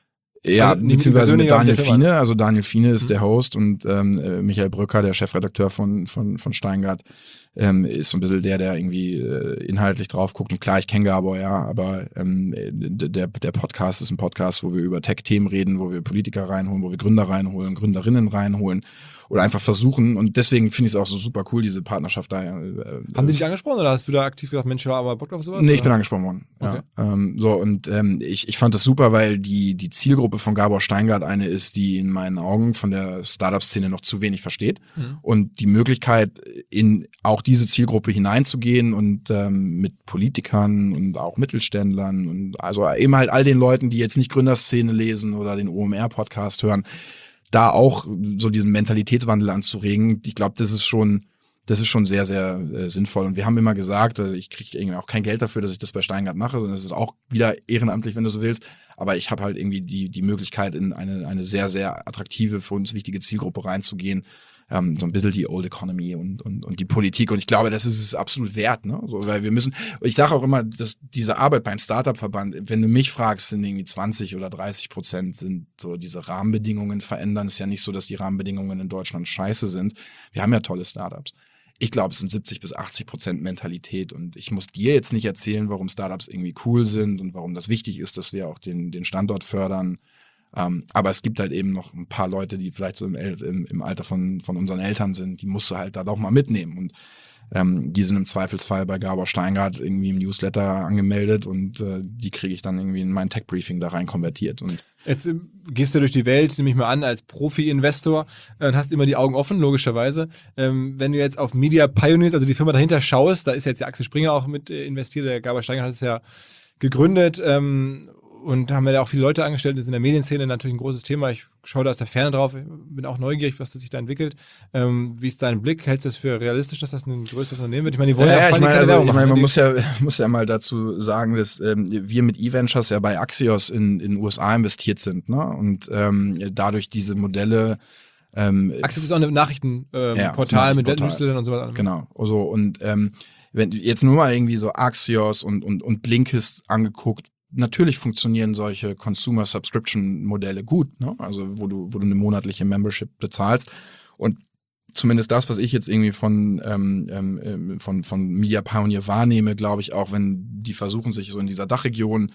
Ja, also, beziehungsweise mit Daniel Fiene. Also Daniel Fiene ist mhm. der Host und ähm, Michael Bröcker, der Chefredakteur von, von, von Steingart, ähm, ist so ein bisschen der, der irgendwie äh, inhaltlich drauf guckt. Und klar, ich kenne Gabor, ja, aber ähm, der, der Podcast ist ein Podcast, wo wir über Tech-Themen reden, wo wir Politiker reinholen, wo wir Gründer reinholen, Gründerinnen reinholen oder einfach versuchen. Und deswegen finde ich es auch so super cool, diese Partnerschaft da. Äh, Haben die dich angesprochen oder hast du da aktiv gesagt, Mensch, war aber Bock auf sowas? Nee, oder? ich bin angesprochen worden. Okay. Ja. Ähm, so, und ähm, ich, ich fand das super, weil die, die Zielgruppe von Gabor Steingart eine ist, die in meinen Augen von der Startup-Szene noch zu wenig versteht. Mhm. Und die Möglichkeit, in auch diese Zielgruppe hineinzugehen und ähm, mit Politikern und auch Mittelständlern und also eben halt all den Leuten, die jetzt nicht Gründerszene lesen oder den O M R-Podcast hören, da auch so diesen Mentalitätswandel anzuregen. Ich glaube, das ist schon, das ist schon sehr, sehr äh, sinnvoll. Und wir haben immer gesagt, also ich kriege irgendwie auch kein Geld dafür, dass ich das bei Steingart mache, sondern es ist auch wieder ehrenamtlich, wenn du so willst. Aber ich habe halt irgendwie die, die Möglichkeit, in eine, eine sehr, sehr attraktive, für uns wichtige Zielgruppe reinzugehen. Ähm, so ein bisschen die Old Economy und, und, und die Politik. Und ich glaube, das ist es absolut wert, ne? So, weil wir müssen, ich sage auch immer, dass diese Arbeit beim Startup-Verband, wenn du mich fragst, sind irgendwie zwanzig oder dreißig Prozent sind so diese Rahmenbedingungen verändern. Es ist ja nicht so, dass die Rahmenbedingungen in Deutschland scheiße sind. Wir haben ja tolle Startups. Ich glaube, es sind siebzig bis achtzig Prozent Mentalität. Und ich muss dir jetzt nicht erzählen, warum Startups irgendwie cool sind und warum das wichtig ist, dass wir auch den, den Standort fördern. Um, aber es gibt halt eben noch ein paar Leute, die vielleicht so im, im, im Alter von, von unseren Eltern sind, die musst du halt da doch mal mitnehmen. Und ähm, die sind im Zweifelsfall bei Gabor Steingart irgendwie im Newsletter angemeldet und äh, die kriege ich dann irgendwie in mein Tech-Briefing da rein konvertiert. Und jetzt äh, gehst du durch die Welt, nehme ich mal an, als Profi-Investor äh, und hast immer die Augen offen, logischerweise. Ähm, wenn du jetzt auf Media Pioneers, also die Firma dahinter schaust, da ist jetzt der Axel Springer auch mit äh, investiert, der Gabor Steingart hat es ja gegründet, ähm, und haben wir da auch viele Leute angestellt, das ist in der Medienszene natürlich ein großes Thema. Ich schaue da aus der Ferne drauf, bin auch neugierig, was das sich da entwickelt. Ähm, wie ist dein Blick? Hältst du es für realistisch, dass das ein größeres Unternehmen wird? Ich meine, die wollen ja, ja ich meine, also, ich meine, man die muss ja, muss ja mal dazu sagen, dass ähm, wir mit eVentures ja bei Axios in in den U S A investiert sind, ne? Und ähm, dadurch diese Modelle ähm, Axios ist auch ein Nachrichtenportal ähm, ja, Portal mit Newslettern und so weiter. Genau. Also, und ähm, wenn jetzt nur mal irgendwie so Axios und, und, und Blinkist angeguckt, natürlich funktionieren solche Consumer-Subscription-Modelle gut, ne? Also wo du, wo du eine monatliche Membership bezahlst. Und zumindest das, was ich jetzt irgendwie von, ähm, ähm, von, von Media Pioneer wahrnehme, glaube ich auch, wenn die versuchen, sich so in dieser Dachregion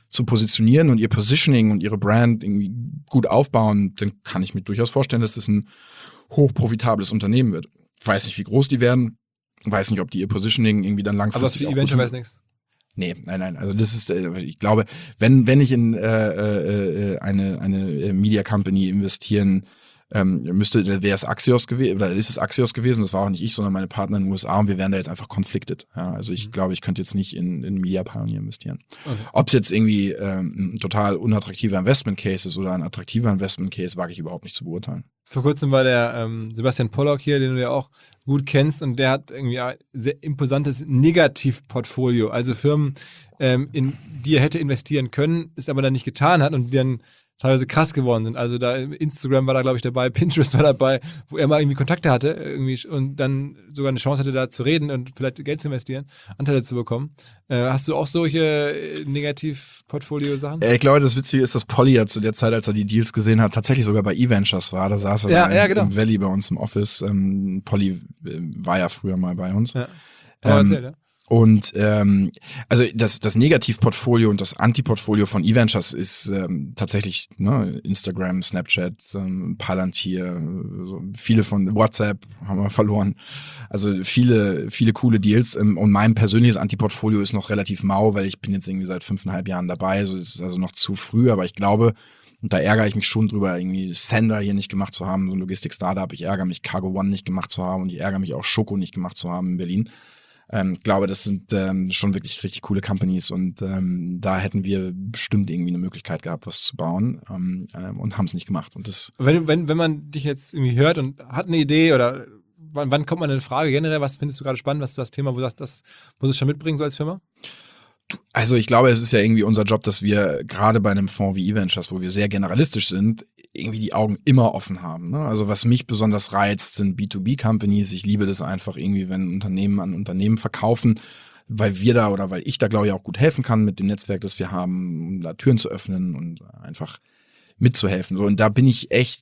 zu positionieren und ihr Positioning und ihre Brand irgendwie gut aufbauen, dann kann ich mir durchaus vorstellen, dass das ein hochprofitables Unternehmen wird. Ich weiß nicht, wie groß die werden, weiß nicht, ob die ihr Positioning irgendwie dann langfristig Aber für Eventure weiß nichts. Nee, nein, nein. Also das ist, äh, ich glaube, wenn wenn ich in äh, äh, eine eine Media Company investieren ähm, müsste, wäre es Axios gewesen, oder ist es Axios gewesen, das war auch nicht ich, sondern meine Partner in den U S A, und wir wären da jetzt einfach conflicted. Ja, also ich mhm. glaube, ich könnte jetzt nicht in, in Media Pioneer investieren. Okay. Ob es jetzt irgendwie ähm, ein total unattraktiver Investment Case ist oder ein attraktiver Investment Case, wage ich überhaupt nicht zu beurteilen. Vor kurzem war der ähm, Sebastian Pollock hier, den du ja auch gut kennst, und der hat irgendwie ein sehr imposantes Negativportfolio, also Firmen, ähm, in die er hätte investieren können, es aber dann nicht getan hat und die dann teilweise krass geworden sind. Also da Instagram war da, glaube ich, dabei, Pinterest war dabei, wo er mal irgendwie Kontakte hatte irgendwie und dann sogar eine Chance hatte, da zu reden und vielleicht Geld zu investieren, Anteile zu bekommen. Äh, hast du auch solche Negativ-Portfolio-Sachen? Ich glaube, das Witzige ist, dass Polly ja zu der Zeit, als er die Deals gesehen hat, tatsächlich sogar bei eVentures war. Da saß er ja, im, ja, genau. im Valley bei uns im Office. Ähm, Polly war ja früher mal bei uns. Ja. Ähm, erzähl, ja. Und ähm, also das, das Negativportfolio und das Antiportfolio von eVentures ist ähm, tatsächlich ne, Instagram, Snapchat, ähm, Palantir, so viele von WhatsApp haben wir verloren. Also viele, viele coole Deals. Ähm, und mein persönliches Antiportfolio ist noch relativ mau, weil ich bin jetzt irgendwie seit fünfeinhalb Jahren dabei. So, es ist also noch zu früh, aber ich glaube, und da ärgere ich mich schon drüber, irgendwie Sender hier nicht gemacht zu haben, so ein Logistik-Startup. Ich ärgere mich, Cargo One nicht gemacht zu haben, und ich ärgere mich auch, Schoko nicht gemacht zu haben in Berlin. Ähm, ich glaube, das sind ähm, schon wirklich richtig coole Companies, und ähm, da hätten wir bestimmt irgendwie eine Möglichkeit gehabt, was zu bauen, ähm, ähm, und haben es nicht gemacht. Und das wenn, wenn, wenn man dich jetzt irgendwie hört und hat eine Idee, oder wann, wann kommt man eine Frage generell, was findest du gerade spannend, was ist das Thema, wo du sagst, das muss es schon mitbringen, so als Firma? Also ich glaube, es ist ja irgendwie unser Job, dass wir gerade bei einem Fonds wie eVentures, wo wir sehr generalistisch sind, irgendwie die Augen immer offen haben. Ne? Also was mich besonders reizt, sind B zwei B Companies. Ich liebe das einfach irgendwie, wenn Unternehmen an Unternehmen verkaufen, weil wir da oder weil ich da, glaube ich, auch gut helfen kann mit dem Netzwerk, das wir haben, um da Türen zu öffnen und einfach mitzuhelfen. So, und da bin ich echt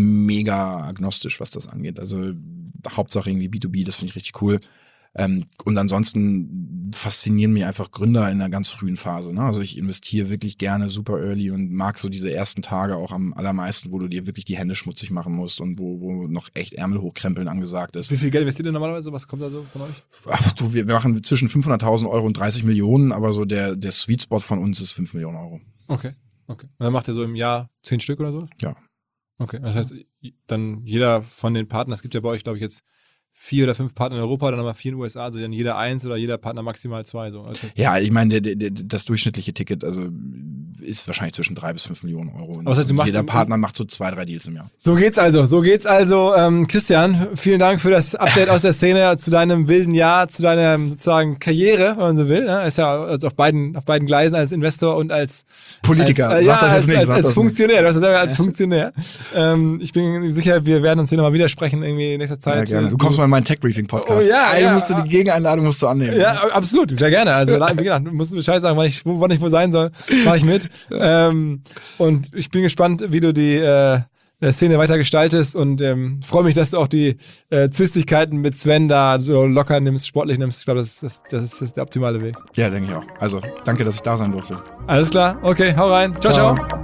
mega agnostisch, was das angeht. Also Hauptsache irgendwie B zwei B, das finde ich richtig cool. Ähm, und ansonsten faszinieren mich einfach Gründer in einer ganz frühen Phase. Ne? Also ich investiere wirklich gerne super early und mag so diese ersten Tage auch am allermeisten, wo du dir wirklich die Hände schmutzig machen musst und wo, wo noch echt Ärmel hochkrempeln angesagt ist. Wie viel Geld investiert ihr normalerweise? Was kommt da so von euch? Ach, du, wir machen zwischen fünfhunderttausend Euro und dreißig Millionen, aber so der, der Sweet Spot von uns ist fünf Millionen Euro. Okay, okay. Und dann macht ihr so im Jahr zehn Stück oder so? Ja. Okay, das heißt, dann jeder von den Partnern, es gibt ja bei euch, glaube ich, jetzt vier oder fünf Partner in Europa, dann nochmal vier in den U S A, also dann jeder eins oder jeder Partner maximal zwei. So. Also ja, ich meine, der, der, das durchschnittliche Ticket also ist wahrscheinlich zwischen drei bis fünf Millionen Euro. Und, das heißt, du machst, jeder Partner macht so zwei, drei Deals im Jahr. So geht's also, so geht's also. Ähm, Christian, vielen Dank für das Update aus der Szene zu deinem wilden Jahr, zu deiner sozusagen Karriere, wenn man so will. Ne? Ist ja also auf beiden, auf beiden Gleisen als Investor und als Politiker. Als, äh, sag ja, das jetzt als, nicht. Als, sag als das Funktionär, nicht. du hast das selber als Funktionär. Ähm, ich bin sicher, wir werden uns hier nochmal widersprechen irgendwie in nächster Zeit. Ja, gerne. Du kommst mal in meinen Tech-Briefing-Podcast. Oh, ja, Ey, ja, musst du die Gegeneinladung musst du annehmen. Ja, absolut, sehr gerne. Also wie gesagt, du musst Bescheid sagen, wann ich wo, wann ich wo sein soll, mache ich mit. ähm, und ich bin gespannt, wie du die äh, Szene weiter gestaltest, und ähm, freue mich, dass du auch die äh, Zwistigkeiten mit Sven da so locker nimmst, sportlich nimmst. Ich glaube, das, das, das, ist, das ist der optimale Weg. Ja, denke ich auch. Also, danke, dass ich da sein durfte. Alles klar, okay, hau rein. Ciao, ciao. ciao.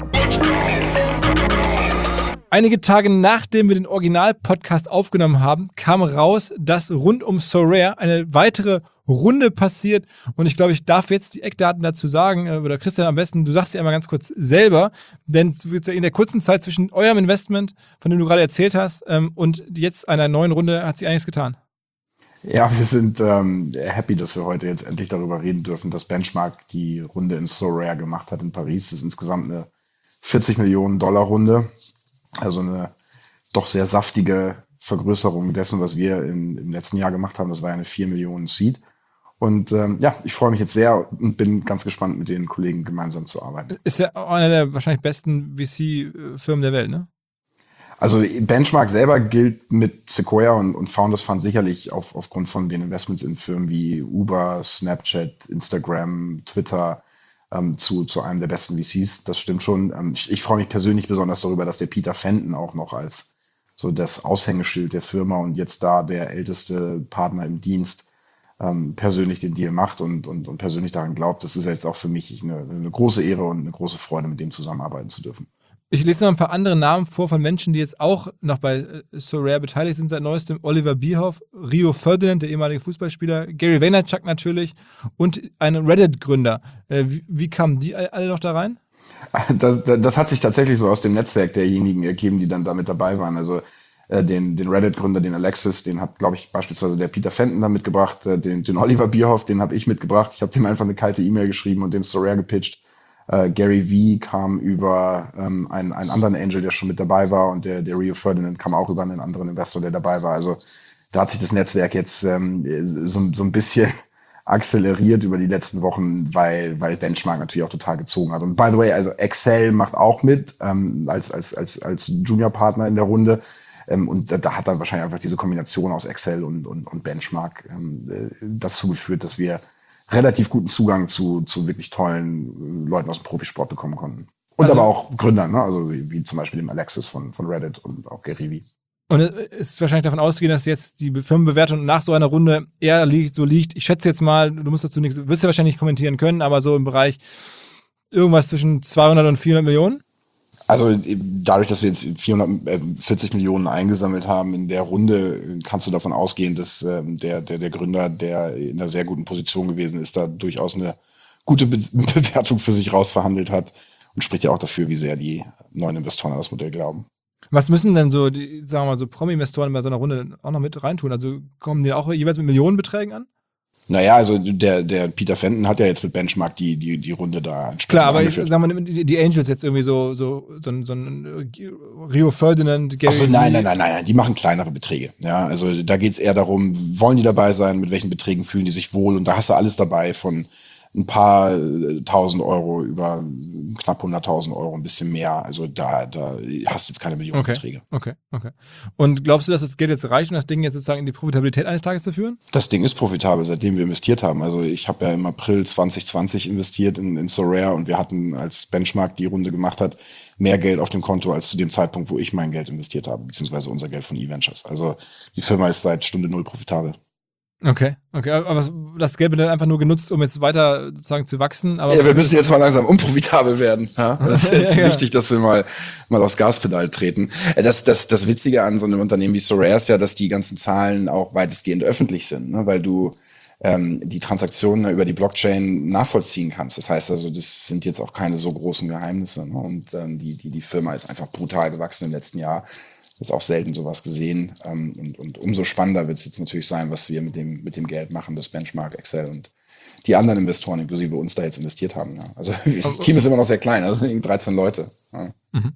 Einige Tage nachdem wir den Original-Podcast aufgenommen haben, kam raus, dass rund um Sorare eine weitere Runde passiert. Und ich glaube, ich darf jetzt die Eckdaten dazu sagen, oder Christian am besten, du sagst ja einmal ganz kurz selber, denn in der kurzen Zeit zwischen eurem Investment, von dem du gerade erzählt hast, und jetzt einer neuen Runde hat sich einiges getan. Ja, wir sind ähm, happy, dass wir heute jetzt endlich darüber reden dürfen, dass Benchmark die Runde in Sorare gemacht hat in Paris. Das ist insgesamt eine vierzig Millionen Dollar Runde. Also eine doch sehr saftige Vergrößerung dessen, was wir in, im letzten Jahr gemacht haben. Das war ja eine vier Millionen Seed. Und ähm, ja, ich freue mich jetzt sehr und bin ganz gespannt, mit den Kollegen gemeinsam zu arbeiten. Ist ja einer der wahrscheinlich besten V C-Firmen der Welt, ne? Also Benchmark selber gilt mit Sequoia und, und Founders Fund sicherlich auf, aufgrund von den Investments in Firmen wie Uber, Snapchat, Instagram, Twitter, Ähm, zu, zu einem der besten V Cs, das stimmt schon. Ähm, ich, ich freue mich persönlich besonders darüber, dass der Peter Fenton auch noch als so das Aushängeschild der Firma und jetzt da der älteste Partner im Dienst ähm, persönlich den Deal macht und, und, und persönlich daran glaubt. Das ist jetzt auch für mich eine, eine große Ehre und eine große Freude, mit dem zusammenarbeiten zu dürfen. Ich lese noch ein paar andere Namen vor von Menschen, die jetzt auch noch bei Sorare beteiligt sind seit neuestem. Oliver Bierhoff, Rio Ferdinand, der ehemalige Fußballspieler, Gary Vaynerchuk natürlich und ein Reddit-Gründer. Äh, wie, wie kamen die alle noch da rein? Das, das hat sich tatsächlich so aus dem Netzwerk derjenigen ergeben, die dann damit dabei waren. Also äh, den, den Reddit-Gründer, den Alexis, den hat, glaube ich, beispielsweise der Peter Fenton da mitgebracht. Äh, den, den Oliver Bierhoff, den habe ich mitgebracht. Ich habe dem einfach eine kalte E-Mail geschrieben und dem Sorare gepitcht. Äh, Gary V kam über ähm, einen, einen anderen Angel, der schon mit dabei war, und der, der Rio Ferdinand kam auch über einen anderen Investor, der dabei war. Also da hat sich das Netzwerk jetzt ähm, so, so ein bisschen akzeleriert über die letzten Wochen, weil, weil Benchmark natürlich auch total gezogen hat. Und by the way, also Excel macht auch mit ähm, als, als, als, als Junior-Partner in der Runde. Ähm, und da, da hat dann wahrscheinlich einfach diese Kombination aus Excel und, und, und Benchmark ähm, dazu geführt, dass wir relativ guten Zugang zu, zu wirklich tollen Leuten aus dem Profisport bekommen konnten. Und also, aber auch Gründern, ne? Also wie, wie zum Beispiel dem Alexis von, von Reddit und auch Gary V. Und es ist wahrscheinlich davon auszugehen, dass jetzt die Firmenbewertung nach so einer Runde eher liegt, so liegt. Ich schätze jetzt mal, du musst dazu nichts, wirst ja wahrscheinlich nicht kommentieren können, aber so im Bereich irgendwas zwischen zweihundert und vierhundert Millionen? Also dadurch, dass wir jetzt vierhundertvierzig Millionen eingesammelt haben in der Runde, kannst du davon ausgehen, dass ähm, der, der, der Gründer, der in einer sehr guten Position gewesen ist, da durchaus eine gute Be- Bewertung für sich rausverhandelt hat, und spricht ja auch dafür, wie sehr die neuen Investoren an das Modell glauben. Was müssen denn so, die, sagen wir mal, so Promi-Investoren bei so einer Runde auch noch mit reintun? Also kommen die auch jeweils mit Millionenbeträgen an? Naja, also der, der Peter Fenton hat ja jetzt mit Benchmark die, die, die Runde da entsprechend Klar, aber ich, angeführt. sagen wir, die, die Angels jetzt irgendwie so, so, so, ein, so ein Rio Ferdinand, Gary Achso, nein, nein, nein, nein, nein, die machen kleinere Beträge. Ja, also da geht's eher darum, wollen die dabei sein, mit welchen Beträgen fühlen die sich wohl, und da hast du alles dabei, von ein paar äh, tausend Euro über knapp hunderttausend Euro, ein bisschen mehr. Also da, da hast du jetzt keine Millionenbeträge. Okay, okay, okay. Und glaubst du, dass das Geld jetzt reicht, um das Ding jetzt sozusagen in die Profitabilität eines Tages zu führen? Das Ding ist profitabel, seitdem wir investiert haben. Also ich habe ja im April zwanzig zwanzig investiert in, in Sorare, und wir hatten, als Benchmark die Runde gemacht hat, mehr Geld auf dem Konto als zu dem Zeitpunkt, wo ich mein Geld investiert habe, beziehungsweise unser Geld von eVentures. Also die Firma ist seit Stunde null profitabel. Okay, okay, aber das Geld wird dann einfach nur genutzt, um jetzt weiter sozusagen zu wachsen. Aber ja, wir müssen jetzt mal langsam unprofitabel werden. Ja? Das ist ja, wichtig, dass wir mal, mal aufs Gaspedal treten. Das, das, das Witzige an so einem Unternehmen wie Sorare ist ja, dass die ganzen Zahlen auch weitestgehend öffentlich sind, ne? Weil du ähm, die Transaktionen über die Blockchain nachvollziehen kannst. Das heißt also, das sind jetzt auch keine so großen Geheimnisse. Ne? Und ähm, die, die, die Firma ist einfach brutal gewachsen im letzten Jahr. Das ist auch selten sowas gesehen. Ähm, und, und umso spannender wird es jetzt natürlich sein, was wir mit dem, mit dem Geld machen, das Benchmark, Excel und die anderen Investoren, inklusive uns, da jetzt investiert haben. Ja. Also das Team ist immer noch sehr klein, also sind dreizehn Leute. Ja. Mhm.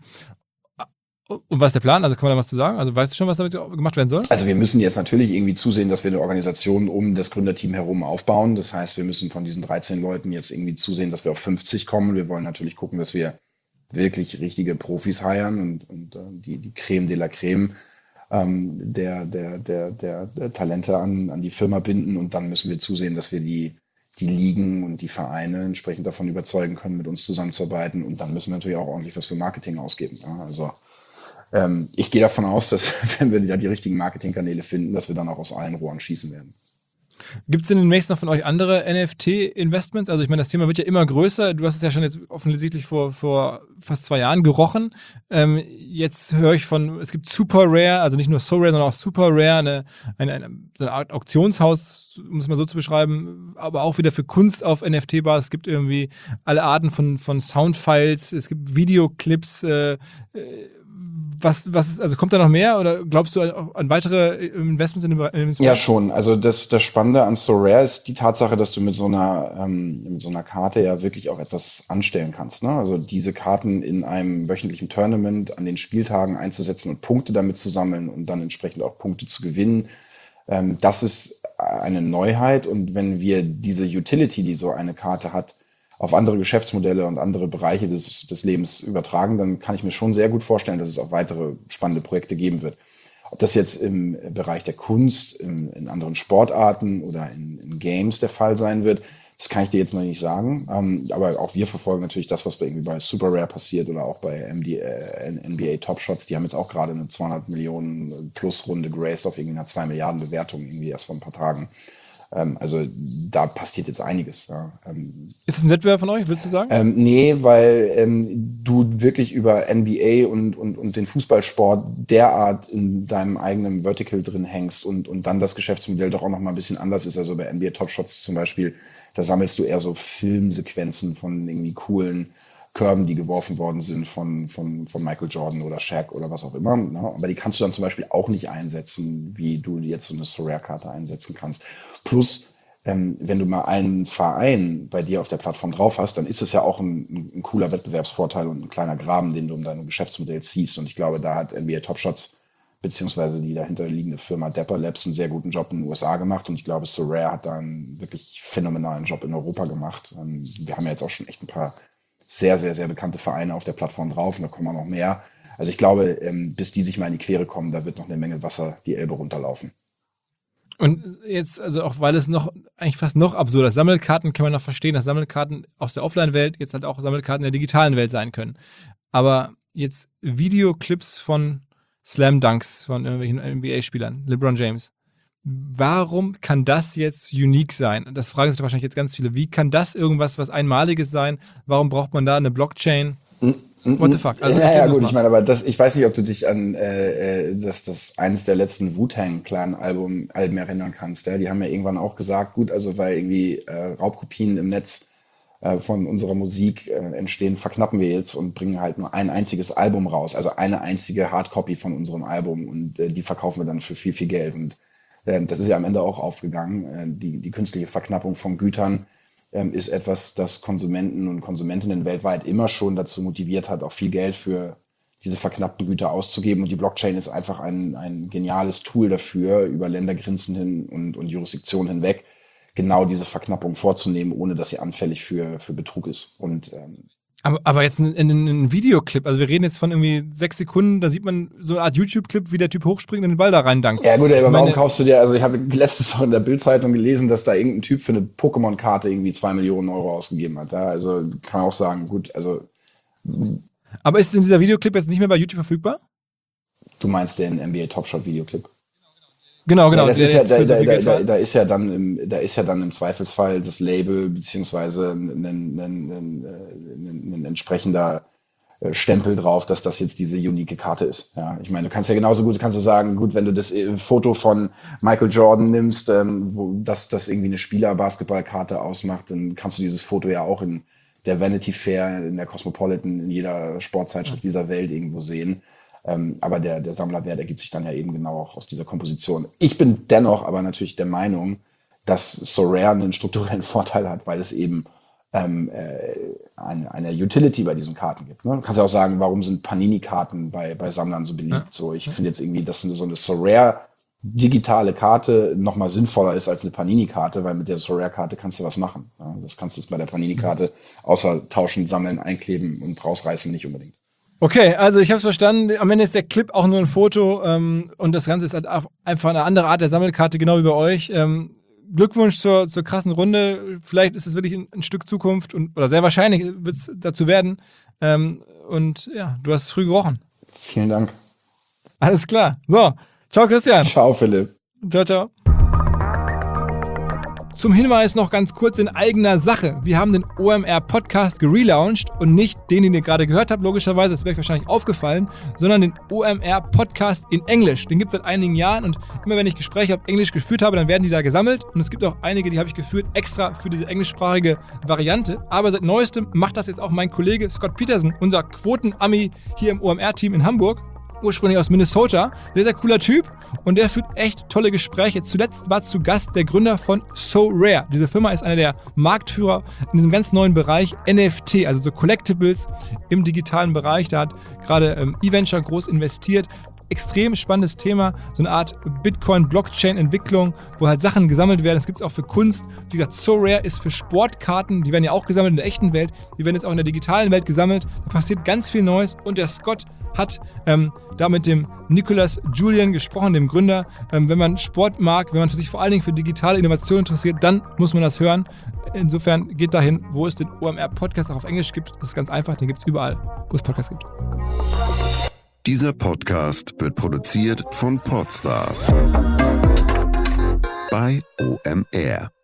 Und was ist der Plan? Also kann man da was zu sagen? Also weißt du schon, was damit gemacht werden soll? Also wir müssen jetzt natürlich irgendwie zusehen, dass wir eine Organisation um das Gründerteam herum aufbauen. Das heißt, wir müssen von diesen dreizehn Leuten jetzt irgendwie zusehen, dass wir auf fünfzig kommen. Wir wollen natürlich gucken, dass wir wirklich richtige Profis heiern und, und äh, die, die Creme de la Creme ähm, der, der, der, der, der Talente an, an die Firma binden. Und dann müssen wir zusehen, dass wir die, die Ligen und die Vereine entsprechend davon überzeugen können, mit uns zusammenzuarbeiten. Und dann müssen wir natürlich auch ordentlich was für Marketing ausgeben. Ja? Also ähm, ich gehe davon aus, dass wenn wir ja die richtigen Marketingkanäle finden, dass wir dann auch aus allen Rohren schießen werden. Gibt es denn demnächst noch von euch andere N F T-Investments? Also ich meine, das Thema wird ja immer größer. Du hast es ja schon jetzt offensichtlich vor, vor fast zwei Jahren gerochen. Ähm, jetzt höre ich von, es gibt Super Rare, also nicht nur So Rare, sondern auch Super Rare, eine, eine, eine, so eine Art Auktionshaus, um es mal so zu beschreiben, aber auch wieder für Kunst auf N F T-Basis. Es gibt irgendwie alle Arten von, von Soundfiles, es gibt Videoclips, äh, Was, was, also kommt da noch mehr oder glaubst du an weitere Investments in dem, in dem Space? Ja, schon. Also das, das Spannende an Sorare ist die Tatsache, dass du mit so einer, ähm, mit so einer Karte ja wirklich auch etwas anstellen kannst. Ne? Also diese Karten in einem wöchentlichen Tournament an den Spieltagen einzusetzen und Punkte damit zu sammeln und dann entsprechend auch Punkte zu gewinnen. Ähm, das ist eine Neuheit, und wenn wir diese Utility, die so eine Karte hat, auf andere Geschäftsmodelle und andere Bereiche des, des Lebens übertragen, dann kann ich mir schon sehr gut vorstellen, dass es auch weitere spannende Projekte geben wird. Ob das jetzt im Bereich der Kunst, in, in anderen Sportarten oder in, in Games der Fall sein wird, das kann ich dir jetzt noch nicht sagen. Ähm, aber auch wir verfolgen natürlich das, was bei, irgendwie bei Super Rare passiert oder auch bei M D, äh, N B A Top Shots. Die haben jetzt auch gerade eine zweihundert Millionen Plus Runde geraced auf irgendwie einer zwei Milliarden Bewertung irgendwie erst vor ein paar Tagen. Ähm, also da passiert jetzt einiges. Ja. Ähm, Ist es ein Wettbewerb von euch, würdest du sagen? ähm, nee, weil ähm, du wirklich über N B A und, und, und den Fußballsport derart in deinem eigenen Vertical drin hängst und, und dann das Geschäftsmodell doch auch noch mal ein bisschen anders ist. Also bei N B A Top Shots zum Beispiel, da sammelst du eher so Filmsequenzen von irgendwie coolen Körben, die geworfen worden sind von, von, von Michael Jordan oder Shaq oder was auch immer. Ne? Aber die kannst du dann zum Beispiel auch nicht einsetzen, wie du jetzt so eine Sorare-Karte einsetzen kannst. Plus, ähm, wenn du mal einen Verein bei dir auf der Plattform drauf hast, dann ist es ja auch ein, ein cooler Wettbewerbsvorteil und ein kleiner Graben, den du um dein Geschäftsmodell ziehst. Und ich glaube, da hat N B A Top Shots beziehungsweise die dahinterliegende Firma Dapper Labs einen sehr guten Job in den U S A gemacht. Und ich glaube, Sorare hat da einen wirklich phänomenalen Job in Europa gemacht. Ähm, wir haben ja jetzt auch schon echt ein paar sehr, sehr, sehr bekannte Vereine auf der Plattform drauf und da kommen auch noch mehr. Also ich glaube, ähm, bis die sich mal in die Quere kommen, da wird noch eine Menge Wasser die Elbe runterlaufen. Und jetzt, also auch weil es noch, eigentlich fast noch absurder ist, Sammelkarten kann man noch verstehen, dass Sammelkarten aus der Offline-Welt jetzt halt auch Sammelkarten in der digitalen Welt sein können. Aber jetzt Videoclips von Slam Dunks von irgendwelchen N B A-Spielern, LeBron James, warum kann das jetzt unique sein? Das fragen sich wahrscheinlich jetzt ganz viele. Wie kann das irgendwas, was Einmaliges sein? Warum braucht man da eine Blockchain? What the fuck? Also, ja, ja gut, ich meine, aber das, ich weiß nicht, ob du dich an äh, das, das eines der letzten Wu-Tang-Clan-Alben Alben erinnern kannst. Ja? Die haben ja irgendwann auch gesagt, gut, also weil irgendwie äh, Raubkopien im Netz äh, von unserer Musik äh, entstehen, verknappen wir jetzt und bringen halt nur ein einziges Album raus. Also eine einzige Hardcopy von unserem Album und äh, die verkaufen wir dann für viel, viel Geld. Und das ist ja am Ende auch aufgegangen. Die, die künstliche Verknappung von Gütern ähm, ist etwas, das Konsumenten und Konsumentinnen weltweit immer schon dazu motiviert hat, auch viel Geld für diese verknappten Güter auszugeben. Und die Blockchain ist einfach ein, ein geniales Tool dafür, über Ländergrenzen hin und, und Jurisdiktionen hinweg genau diese Verknappung vorzunehmen, ohne dass sie anfällig für, für Betrug ist. Und ähm, Aber, aber jetzt ein, ein, ein Videoclip, also wir reden jetzt von irgendwie sechs Sekunden, da sieht man so eine Art YouTube-Clip, wie der Typ hochspringt und den Ball da rein dankt. Ja gut, aber warum meine, kaufst du dir, also ich habe letztens noch in der Bild-Zeitung gelesen, dass da irgendein Typ für eine Pokémon-Karte irgendwie zwei Millionen Euro ausgegeben hat. Ja, also kann man auch sagen, gut, also... Aber ist denn dieser Videoclip jetzt nicht mehr bei YouTube verfügbar? Du meinst den N B A Top Shot Videoclip? Genau, genau. Ja, das ist ja, da, da, da, da ist ja dann im, da ist ja dann im Zweifelsfall das Label beziehungsweise ein, ein, ein, ein, ein entsprechender Stempel drauf, dass das jetzt diese unique Karte ist. Ja, ich meine, du kannst ja genauso gut, kannst du sagen, gut, wenn du das Foto von Michael Jordan nimmst, ähm, wo das, das irgendwie eine Spieler-Basketballkarte ausmacht, dann kannst du dieses Foto ja auch in der Vanity Fair, in der Cosmopolitan, in jeder Sportzeitschrift dieser Welt irgendwo sehen. Ähm, aber der, der Sammlerwert ergibt sich dann ja eben genau auch aus dieser Komposition. Ich bin dennoch aber natürlich der Meinung, dass Sorare einen strukturellen Vorteil hat, weil es eben ähm, äh, eine, eine Utility bei diesen Karten gibt. Ne? Du kannst ja auch sagen, warum sind Panini-Karten bei, bei Sammlern so beliebt? Ja. So, ich finde jetzt irgendwie, dass so eine Sorare digitale Karte noch mal sinnvoller ist als eine Panini-Karte, weil mit der Sorare-Karte kannst du was machen. Ja? Das kannst du bei der Panini-Karte außer tauschen, sammeln, einkleben und rausreißen nicht unbedingt. Okay, also ich habe es verstanden. Am Ende ist der Clip auch nur ein Foto ähm, und das Ganze ist halt einfach eine andere Art der Sammelkarte, genau wie bei euch. Ähm, Glückwunsch zur, zur krassen Runde. Vielleicht ist es wirklich ein, ein Stück Zukunft und oder sehr wahrscheinlich wird es dazu werden. Ähm, und ja, du hast es früh gerochen. Vielen Dank. Alles klar. So, ciao Christian. Ciao Philipp. Ciao, ciao. Zum Hinweis noch ganz kurz in eigener Sache. Wir haben den O M R-Podcast gelauncht und nicht den, den ihr gerade gehört habt, logischerweise, das wäre euch wahrscheinlich aufgefallen, sondern den O M R-Podcast in Englisch. Den gibt es seit einigen Jahren und immer wenn ich Gespräche auf Englisch geführt habe, dann werden die da gesammelt und es gibt auch einige, die habe ich geführt extra für diese englischsprachige Variante. Aber seit neuestem macht das jetzt auch mein Kollege Scott Peterson, unser Quoten-Ami hier im O M R-Team in Hamburg. Ursprünglich aus Minnesota, sehr, sehr cooler Typ und der führt echt tolle Gespräche. Zuletzt war zu Gast der Gründer von Sorare. Diese Firma ist einer der Marktführer in diesem ganz neuen Bereich N F T, also so Collectibles im digitalen Bereich. Da hat gerade ähm, eVenture groß investiert. Extrem spannendes Thema, so eine Art Bitcoin-Blockchain-Entwicklung, wo halt Sachen gesammelt werden. Das gibt es auch für Kunst. Wie gesagt, Sorare ist für Sportkarten, die werden ja auch gesammelt in der echten Welt, die werden jetzt auch in der digitalen Welt gesammelt. Da passiert ganz viel Neues und der Scott hat ähm, da mit dem Nicholas Julian gesprochen, dem Gründer. Ähm, wenn man Sport mag, wenn man für sich vor allen Dingen für digitale Innovation interessiert, dann muss man das hören. Insofern geht dahin, wo es den O M R-Podcast auch auf Englisch gibt. Das ist ganz einfach, den gibt es überall, wo es Podcasts gibt. Dieser Podcast wird produziert von Podstars bei O M R.